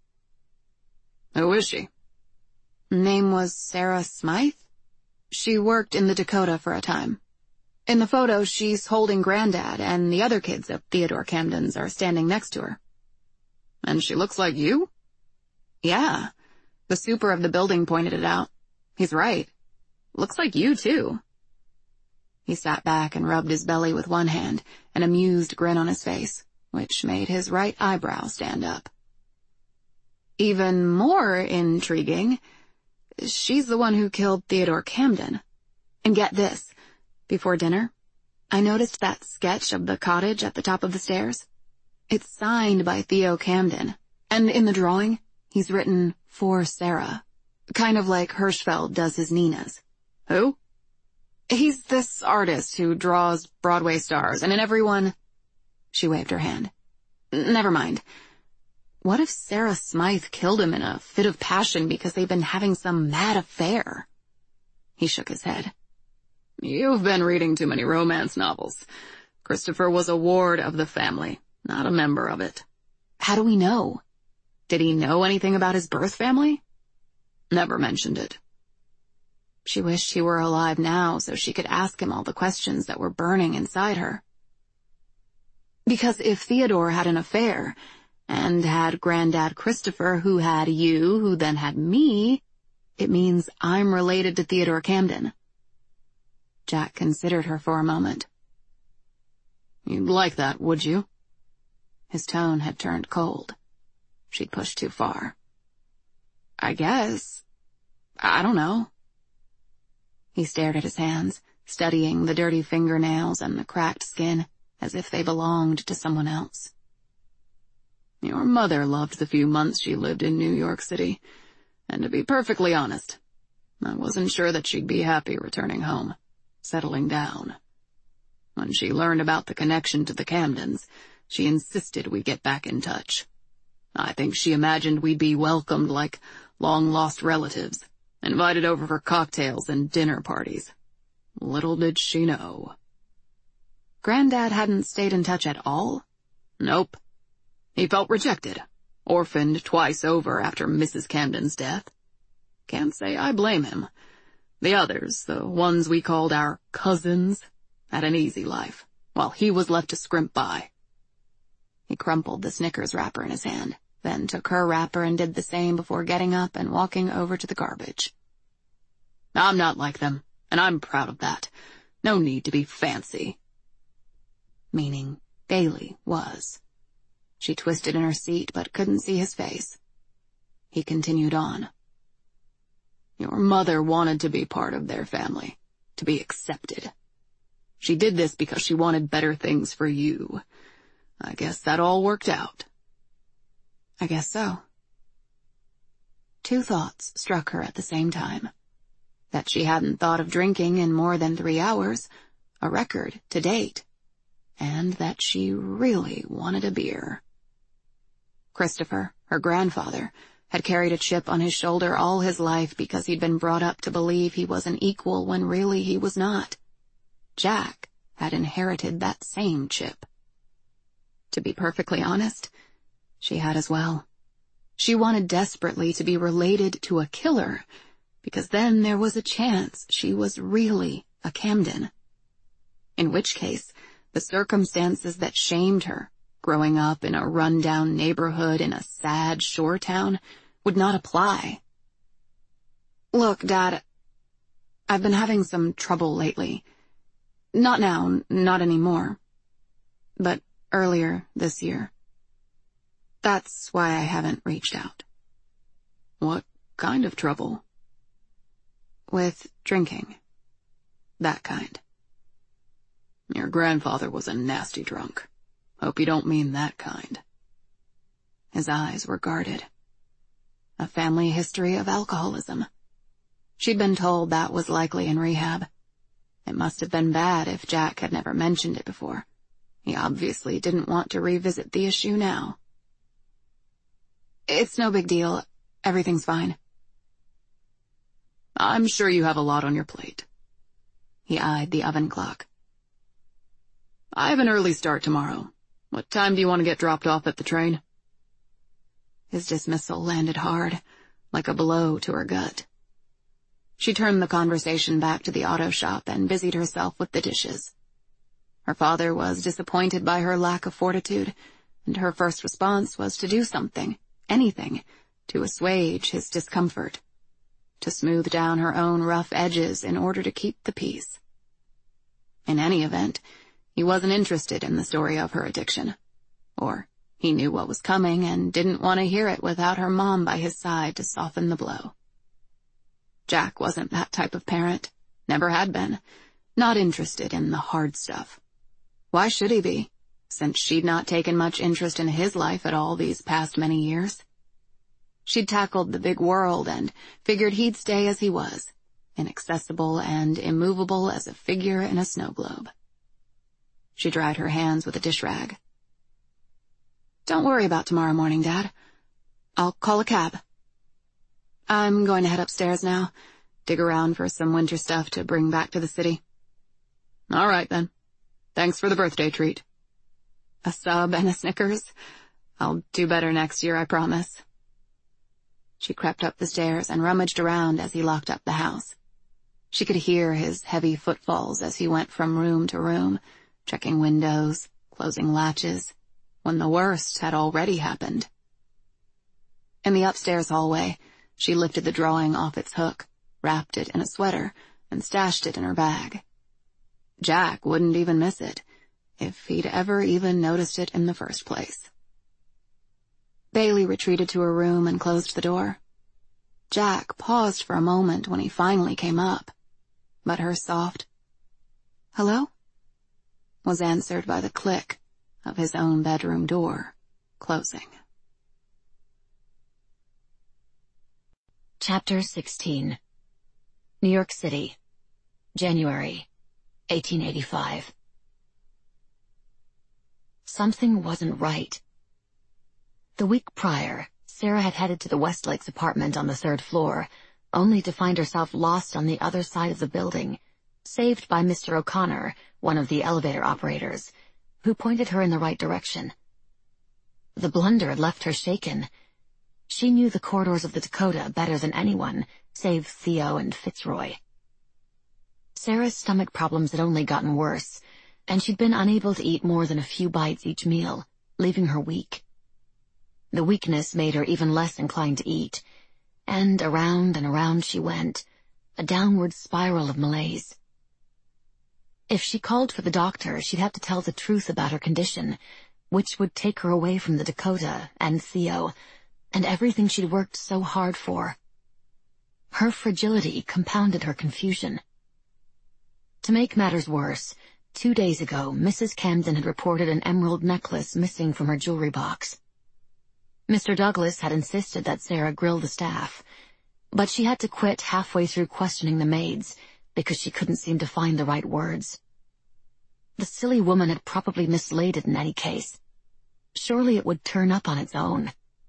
Who is she? Name was Sarah Smythe. She worked in the Dakota for a time. In the photo, she's holding Granddad, and the other kids of Theodore Camden's are standing next to her. And she looks like you? Yeah. The super of the building pointed it out. He's right. Looks like you, too. He sat back and rubbed his belly with one hand, an amused grin on his face, which made his right eyebrow stand up. Even more intriguing, she's the one who killed Theodore Camden. And get this, before dinner, I noticed that sketch of the cottage at the top of the stairs. It's signed by Theo Camden, and in the drawing, he's written, "For Sarah," kind of like Hirschfeld does his Nina's. Who? He's this artist who draws Broadway stars, and in every one... She waved her hand. Never mind. What if Sarah Smythe killed him in a fit of passion because they've been having some mad affair? He shook his head. You've been reading too many romance novels. Christopher was a ward of the family, not a member of it. How do we know? Did he know anything about his birth family? Never mentioned it. She wished he were alive now so she could ask him all the questions that were burning inside her. Because if Theodore had an affair, and had Granddad Christopher, who had you, who then had me, it means I'm related to Theodore Camden. Jack considered her for a moment. You'd like that, would you? His tone had turned cold. She'd pushed too far. I guess. I don't know. He stared at his hands, studying the dirty fingernails and the cracked skin, as if they belonged to someone else. Your mother loved the few months she lived in New York City, and to be perfectly honest, I wasn't sure that she'd be happy returning home, settling down. When she learned about the connection to the Camdens, she insisted we get back in touch. I think she imagined we'd be welcomed like long-lost relatives, invited over for cocktails and dinner parties. Little did she know. Granddad hadn't stayed in touch at all? Nope. He felt rejected, orphaned twice over after Missus Camden's death. Can't say I blame him. The others, the ones we called our cousins, had an easy life, while he was left to scrimp by. He crumpled the Snickers wrapper in his hand, then took her wrapper and did the same before getting up and walking over to the garbage. I'm not like them, and I'm proud of that. No need to be fancy. Meaning Bailey was. She twisted in her seat but couldn't see his face. He continued on. Your mother wanted to be part of their family, to be accepted. She did this because she wanted better things for you. I guess that all worked out. I guess so. Two thoughts struck her at the same time. That she hadn't thought of drinking in more than three hours, a record to date, and that she really wanted a beer. Christopher, her grandfather, had carried a chip on his shoulder all his life because he'd been brought up to believe he was an equal when really he was not. Jack had inherited that same chip. To be perfectly honest, she had as well. She wanted desperately to be related to a killer, because then there was a chance she was really a Camden. In which case, the circumstances that shamed her, growing up in a run-down neighborhood in a sad shore town, would not apply. Look, Dad, I've been having some trouble lately. Not now, not anymore. But earlier this year. That's why I haven't reached out. What kind of trouble? With drinking. That kind. Your grandfather was a nasty drunk. Hope you don't mean that kind. His eyes were guarded. A family history of alcoholism. She'd been told that was likely in rehab. It must have been bad if Jack had never mentioned it before. He obviously didn't want to revisit the issue now. It's no big deal. Everything's fine. I'm sure you have a lot on your plate. He eyed the oven clock. I have an early start tomorrow. What time do you want to get dropped off at the train? His dismissal landed hard, like a blow to her gut. She turned the conversation back to the auto shop and busied herself with the dishes. Her father was disappointed by her lack of fortitude, and her first response was to do something, anything, to assuage his discomfort, to smooth down her own rough edges in order to keep the peace. In any event, he wasn't interested in the story of her addiction. Or he knew what was coming and didn't want to hear it without her mom by his side to soften the blow. Jack wasn't that type of parent, never had been, not interested in the hard stuff. Why should he be, since she'd not taken much interest in his life at all these past many years? She'd tackled the big world and figured he'd stay as he was, inaccessible and immovable as a figure in a snow globe. She dried her hands with a dish rag. Don't worry about tomorrow morning, Dad. I'll call a cab. I'm going to head upstairs now, dig around for some winter stuff to bring back to the city. All right, then. Thanks for the birthday treat. A sub and a Snickers? I'll do better next year, I promise. She crept up the stairs and rummaged around as he locked up the house. She could hear his heavy footfalls as he went from room to room, checking windows, closing latches, when the worst had already happened. In the upstairs hallway, she lifted the drawing off its hook, wrapped it in a sweater, and stashed it in her bag. Jack wouldn't even miss it, if he'd ever even noticed it in the first place. Bailey retreated to her room and closed the door. Jack paused for a moment when he finally came up, but her soft, "Hello?" was answered by the click of his own bedroom door closing. Chapter sixteen. New York City, January, eighteen eighty-five. Something wasn't right. The week prior, Sarah had headed to the Westlake's apartment on the third floor, only to find herself lost on the other side of the building, saved by Mister O'Connor, one of the elevator operators, who pointed her in the right direction. The blunder had left her shaken. She knew the corridors of the Dakota better than anyone, save Theo and Fitzroy. Sarah's stomach problems had only gotten worse, and she'd been unable to eat more than a few bites each meal, leaving her weak. The weakness made her even less inclined to eat, and around and around she went, a downward spiral of malaise. If she called for the doctor, she'd have to tell the truth about her condition, which would take her away from the Dakota and Theo, and everything she'd worked so hard for. Her fragility compounded her confusion. To make matters worse, two days ago, Missus Camden had reported an emerald necklace missing from her jewelry box. Mister Douglas had insisted that Sarah grill the staff, but she had to quit halfway through questioning the maids because she couldn't seem to find the right words. The silly woman had probably mislaid it in any case. Surely it would turn up on its own.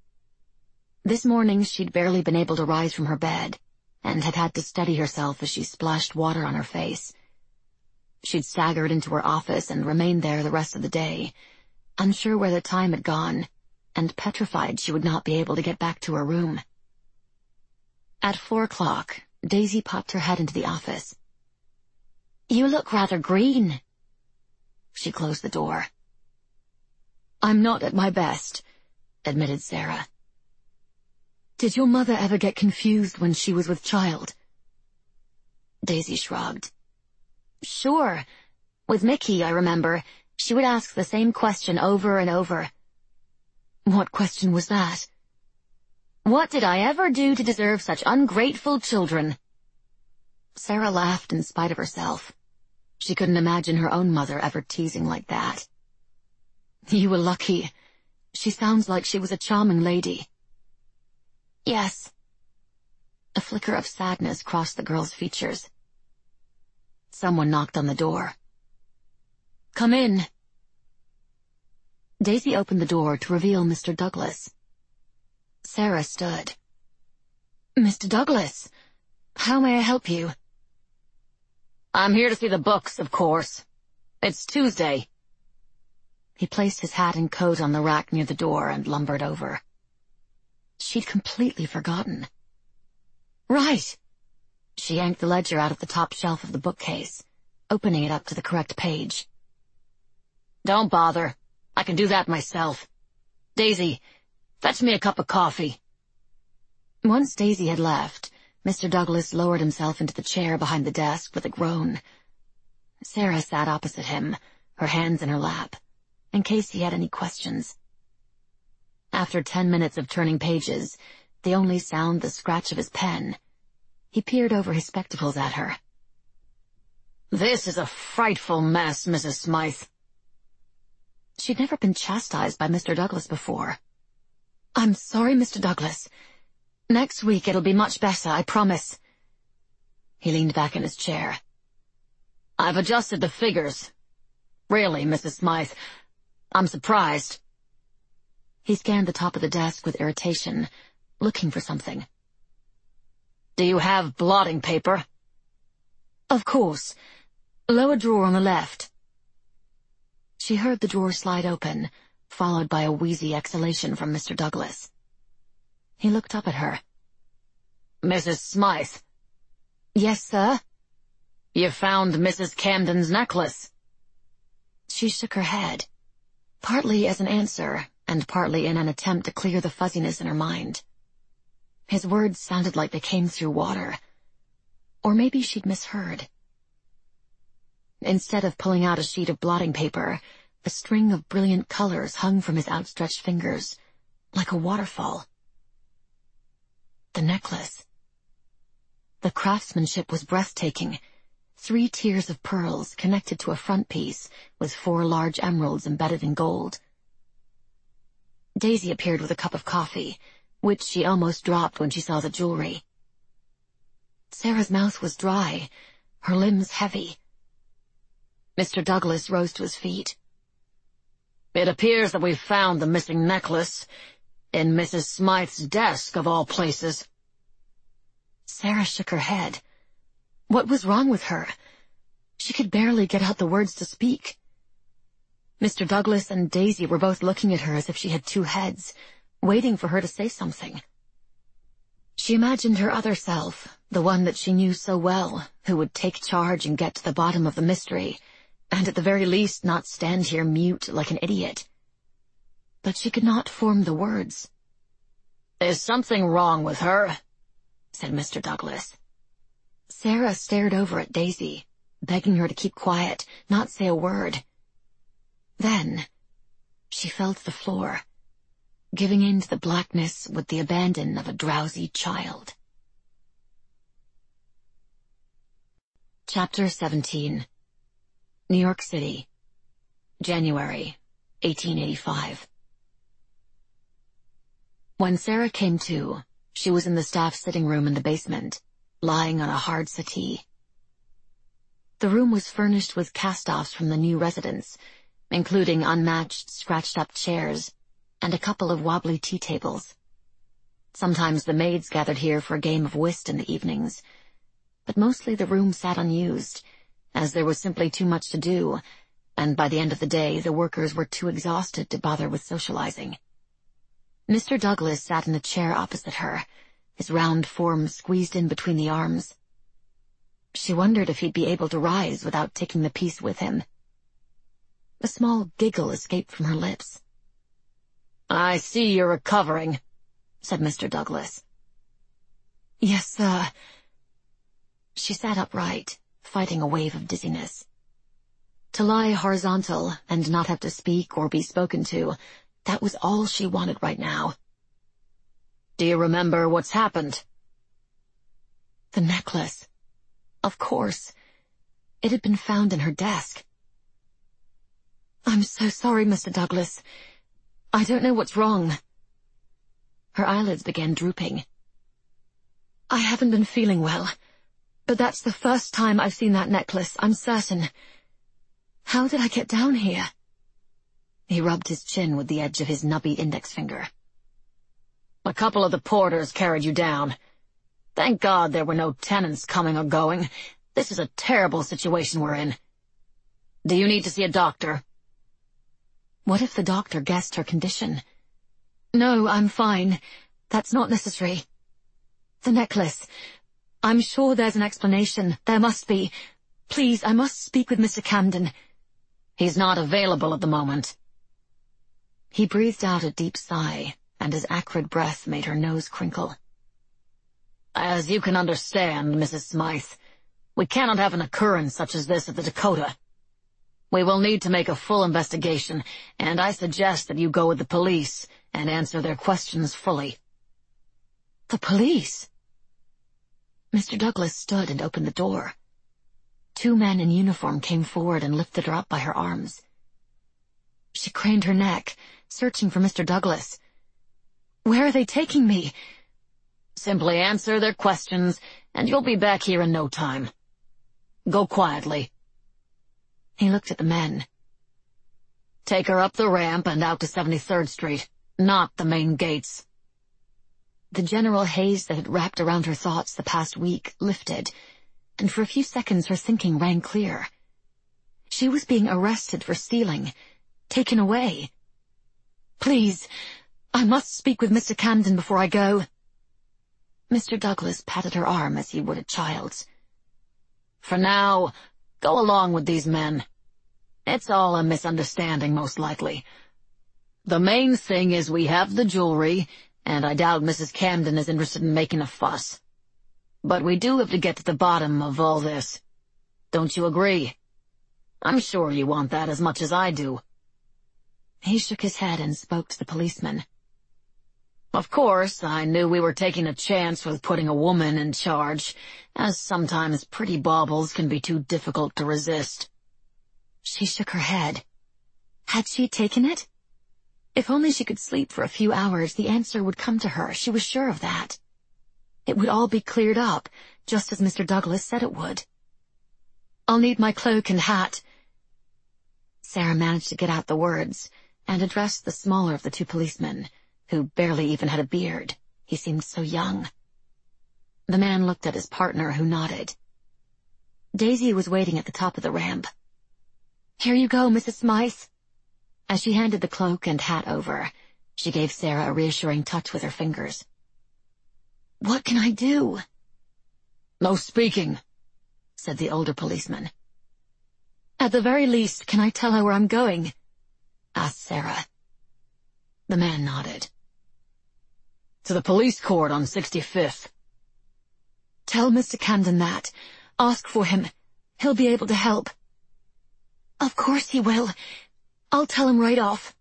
This morning she'd barely been able to rise from her bed, and had had to steady herself as she splashed water on her face. She'd staggered into her office and remained there the rest of the day, unsure where the time had gone, and petrified she would not be able to get back to her room. At four o'clock, Daisy popped her head into the office. "You look rather green." She closed the door. "I'm not at my best," admitted Sarah. "Did your mother ever get confused when she was with child?" Daisy shrugged. "Sure. With Mickey, I remember, she would ask the same question over and over." "What question was that?" "What did I ever do to deserve such ungrateful children?" Sarah laughed in spite of herself. She couldn't imagine her own mother ever teasing like that. "You were lucky. She sounds like she was a charming lady." "Yes." A flicker of sadness crossed the girl's features. Someone knocked on the door. "Come in." Daisy opened the door to reveal Mister Douglas. Sarah stood. "Mister Douglas, how may I help you?" "I'm here to see the books, of course. It's Tuesday." He placed his hat and coat on the rack near the door and lumbered over. She'd completely forgotten. "Right." She yanked the ledger out of the top shelf of the bookcase, opening it up to the correct page. "Don't bother. I can do that myself. Daisy, fetch me a cup of coffee." Once Daisy had left, Mister Douglas lowered himself into the chair behind the desk with a groan. Sarah sat opposite him, her hands in her lap, in case he had any questions. After ten minutes of turning pages, the only sound the scratch of his pen, he peered over his spectacles at her. "This is a frightful mess, Missus Smythe." She'd never been chastised by Mister Douglas before. "I'm sorry, Mister Douglas. Next week it'll be much better, I promise." He leaned back in his chair. "I've adjusted the figures. Really, Missus Smythe, I'm surprised." He scanned the top of the desk with irritation, looking for something. "Do you have blotting paper?" "Of course. Lower drawer on the left." She heard the drawer slide open, followed by a wheezy exhalation from Mister Douglas. He looked up at her. "Missus Smythe." "Yes, sir?" "You found Missus Camden's necklace." She shook her head, partly as an answer, and partly in an attempt to clear the fuzziness in her mind. His words sounded like they came through water. Or maybe she'd misheard. Instead of pulling out a sheet of blotting paper, a string of brilliant colors hung from his outstretched fingers, like a waterfall. The necklace. The craftsmanship was breathtaking. Three tiers of pearls connected to a front piece with four large emeralds embedded in gold. Daisy appeared with a cup of coffee, which she almost dropped when she saw the jewelry. Sarah's mouth was dry, her limbs heavy. Mister Douglas rose to his feet. "It appears that we've found the missing necklace in Missus Smythe's desk, of all places." Sarah shook her head. What was wrong with her? She could barely get out the words to speak. Mister Douglas and Daisy were both looking at her as if she had two heads, waiting for her to say something. She imagined her other self, the one that she knew so well, who would take charge and get to the bottom of the mystery, and at the very least not stand here mute like an idiot. But she could not form the words. "Is something wrong with her?" said Mister Douglas. Sarah stared over at Daisy, begging her to keep quiet, not say a word. Then she fell to the floor, giving in to the blackness with the abandon of a drowsy child. Chapter seventeen. New York City, January, eighteen eighty-five. When Sarah came to, she was in the staff sitting room in the basement, lying on a hard settee. The room was furnished with cast-offs from the new residence, including unmatched, scratched-up chairs and a couple of wobbly tea tables. Sometimes the maids gathered here for a game of whist in the evenings, but mostly the room sat unused, as there was simply too much to do, and by the end of the day the workers were too exhausted to bother with socializing. Mister Douglas sat in the chair opposite her, his round form squeezed in between the arms. She wondered if he'd be able to rise without taking the piece with him. A small giggle escaped from her lips. "I see you're recovering," said Mister Douglas. "Yes, sir." She sat upright, fighting a wave of dizziness. To lie horizontal and not have to speak or be spoken to, that was all she wanted right now. "Do you remember what's happened?" The necklace. Of course. It had been found in her desk. "I'm so sorry, Mister Douglas. I don't know what's wrong." Her eyelids began drooping. "I haven't been feeling well. But that's the first time I've seen that necklace, I'm certain. How did I get down here? He rubbed his chin with the edge of his nubby index finger. A couple of the porters carried you down. Thank God there were no tenants coming or going. This is a terrible situation we're in. Do you need to see a doctor? What if the doctor guessed her condition? No, I'm fine. That's not necessary. The necklace. I'm sure there's an explanation. There must be. Please, I must speak with Mister Camden. He's not available at the moment. He breathed out a deep sigh, and his acrid breath made her nose crinkle. As you can understand, Missus Smythe, we cannot have an occurrence such as this at the Dakota. We will need to make a full investigation, and I suggest that you go with the police and answer their questions fully. The police? Mister Douglas stood and opened the door. Two men in uniform came forward and lifted her up by her arms. She craned her neck, searching for Mister Douglas. Where are they taking me? Simply answer their questions, and you'll be back here in no time. Go quietly. He looked at the men. Take her up the ramp and out to seventy-third Street, not the main gates. The general haze that had wrapped around her thoughts the past week lifted, and for a few seconds her thinking rang clear. She was being arrested for stealing, taken away. Please, I must speak with Mister Camden before I go. Mister Douglas patted her arm as he would a child's. For now, go along with these men. It's all a misunderstanding, most likely. The main thing is we have the jewelry, and I doubt Missus Camden is interested in making a fuss. But we do have to get to the bottom of all this. Don't you agree? I'm sure you want that as much as I do. He shook his head and spoke to the policeman. Of course, I knew we were taking a chance with putting a woman in charge, as sometimes pretty baubles can be too difficult to resist. She shook her head. Had she taken it? If only she could sleep for a few hours, the answer would come to her. She was sure of that. It would all be cleared up, just as Mister Douglas said it would. I'll need my cloak and hat. Sarah managed to get out the words, and addressed the smaller of the two policemen, who barely even had a beard. He seemed so young. The man looked at his partner, who nodded. Daisy was waiting at the top of the ramp. Here you go, Missus Smythe. As she handed the cloak and hat over, she gave Sarah a reassuring touch with her fingers. What can I do? No speaking, said the older policeman. At the very least, can I tell her where I'm going? Asked Sarah. The man nodded. To the police court on sixty-fifth. Tell Mister Camden that. Ask for him. He'll be able to help. Of course he will. I'll tell him right off.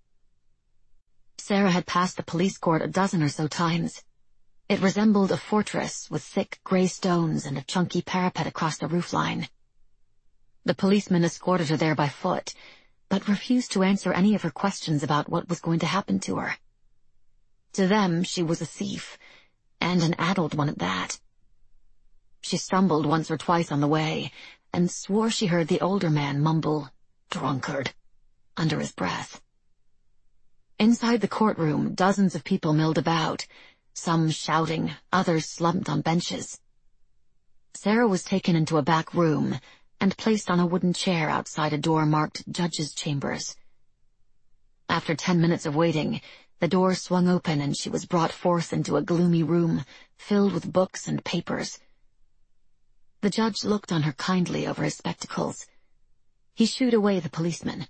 Sarah had passed the police court a dozen or so times. It resembled a fortress with thick gray stones and a chunky parapet across the roofline. The policeman escorted her there by foot, but refused to answer any of her questions about what was going to happen to her. To them, she was a thief, and an adult one at that. She stumbled once or twice on the way, and swore she heard the older man mumble, "Drunkard," under his breath. Inside the courtroom, dozens of people milled about, some shouting, others slumped on benches. Sarah was taken into a back room and placed on a wooden chair outside a door marked Judge's Chambers. After ten minutes of waiting, the door swung open and she was brought forth into a gloomy room filled with books and papers. The judge looked on her kindly over his spectacles. He shooed away the policeman.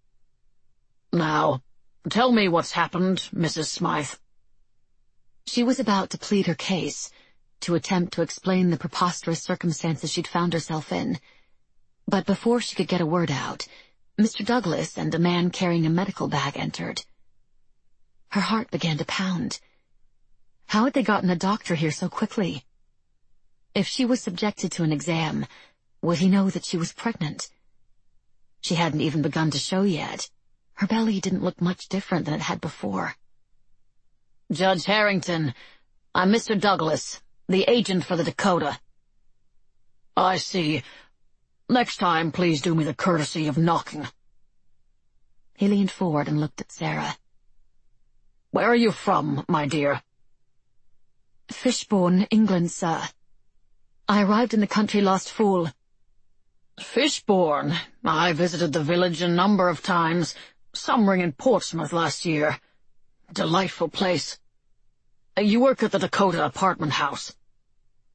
Now, tell me what's happened, Missus Smythe. She was about to plead her case, to attempt to explain the preposterous circumstances she'd found herself in. But before she could get a word out, Mister Douglas and a man carrying a medical bag entered. Her heart began to pound. How had they gotten a doctor here so quickly? If she was subjected to an exam, would he know that she was pregnant? She hadn't even begun to show yet. Her belly didn't look much different than it had before. Judge Harrington, I'm Mister Douglas, the agent for the Dakota. I see. Next time, please do me the courtesy of knocking. He leaned forward and looked at Sarah. Where are you from, my dear? Fishbourne, England, sir. I arrived in the country last fall. Fishbourne? I visited the village a number of times, summering in Portsmouth last year. Delightful place. You work at the Dakota apartment house.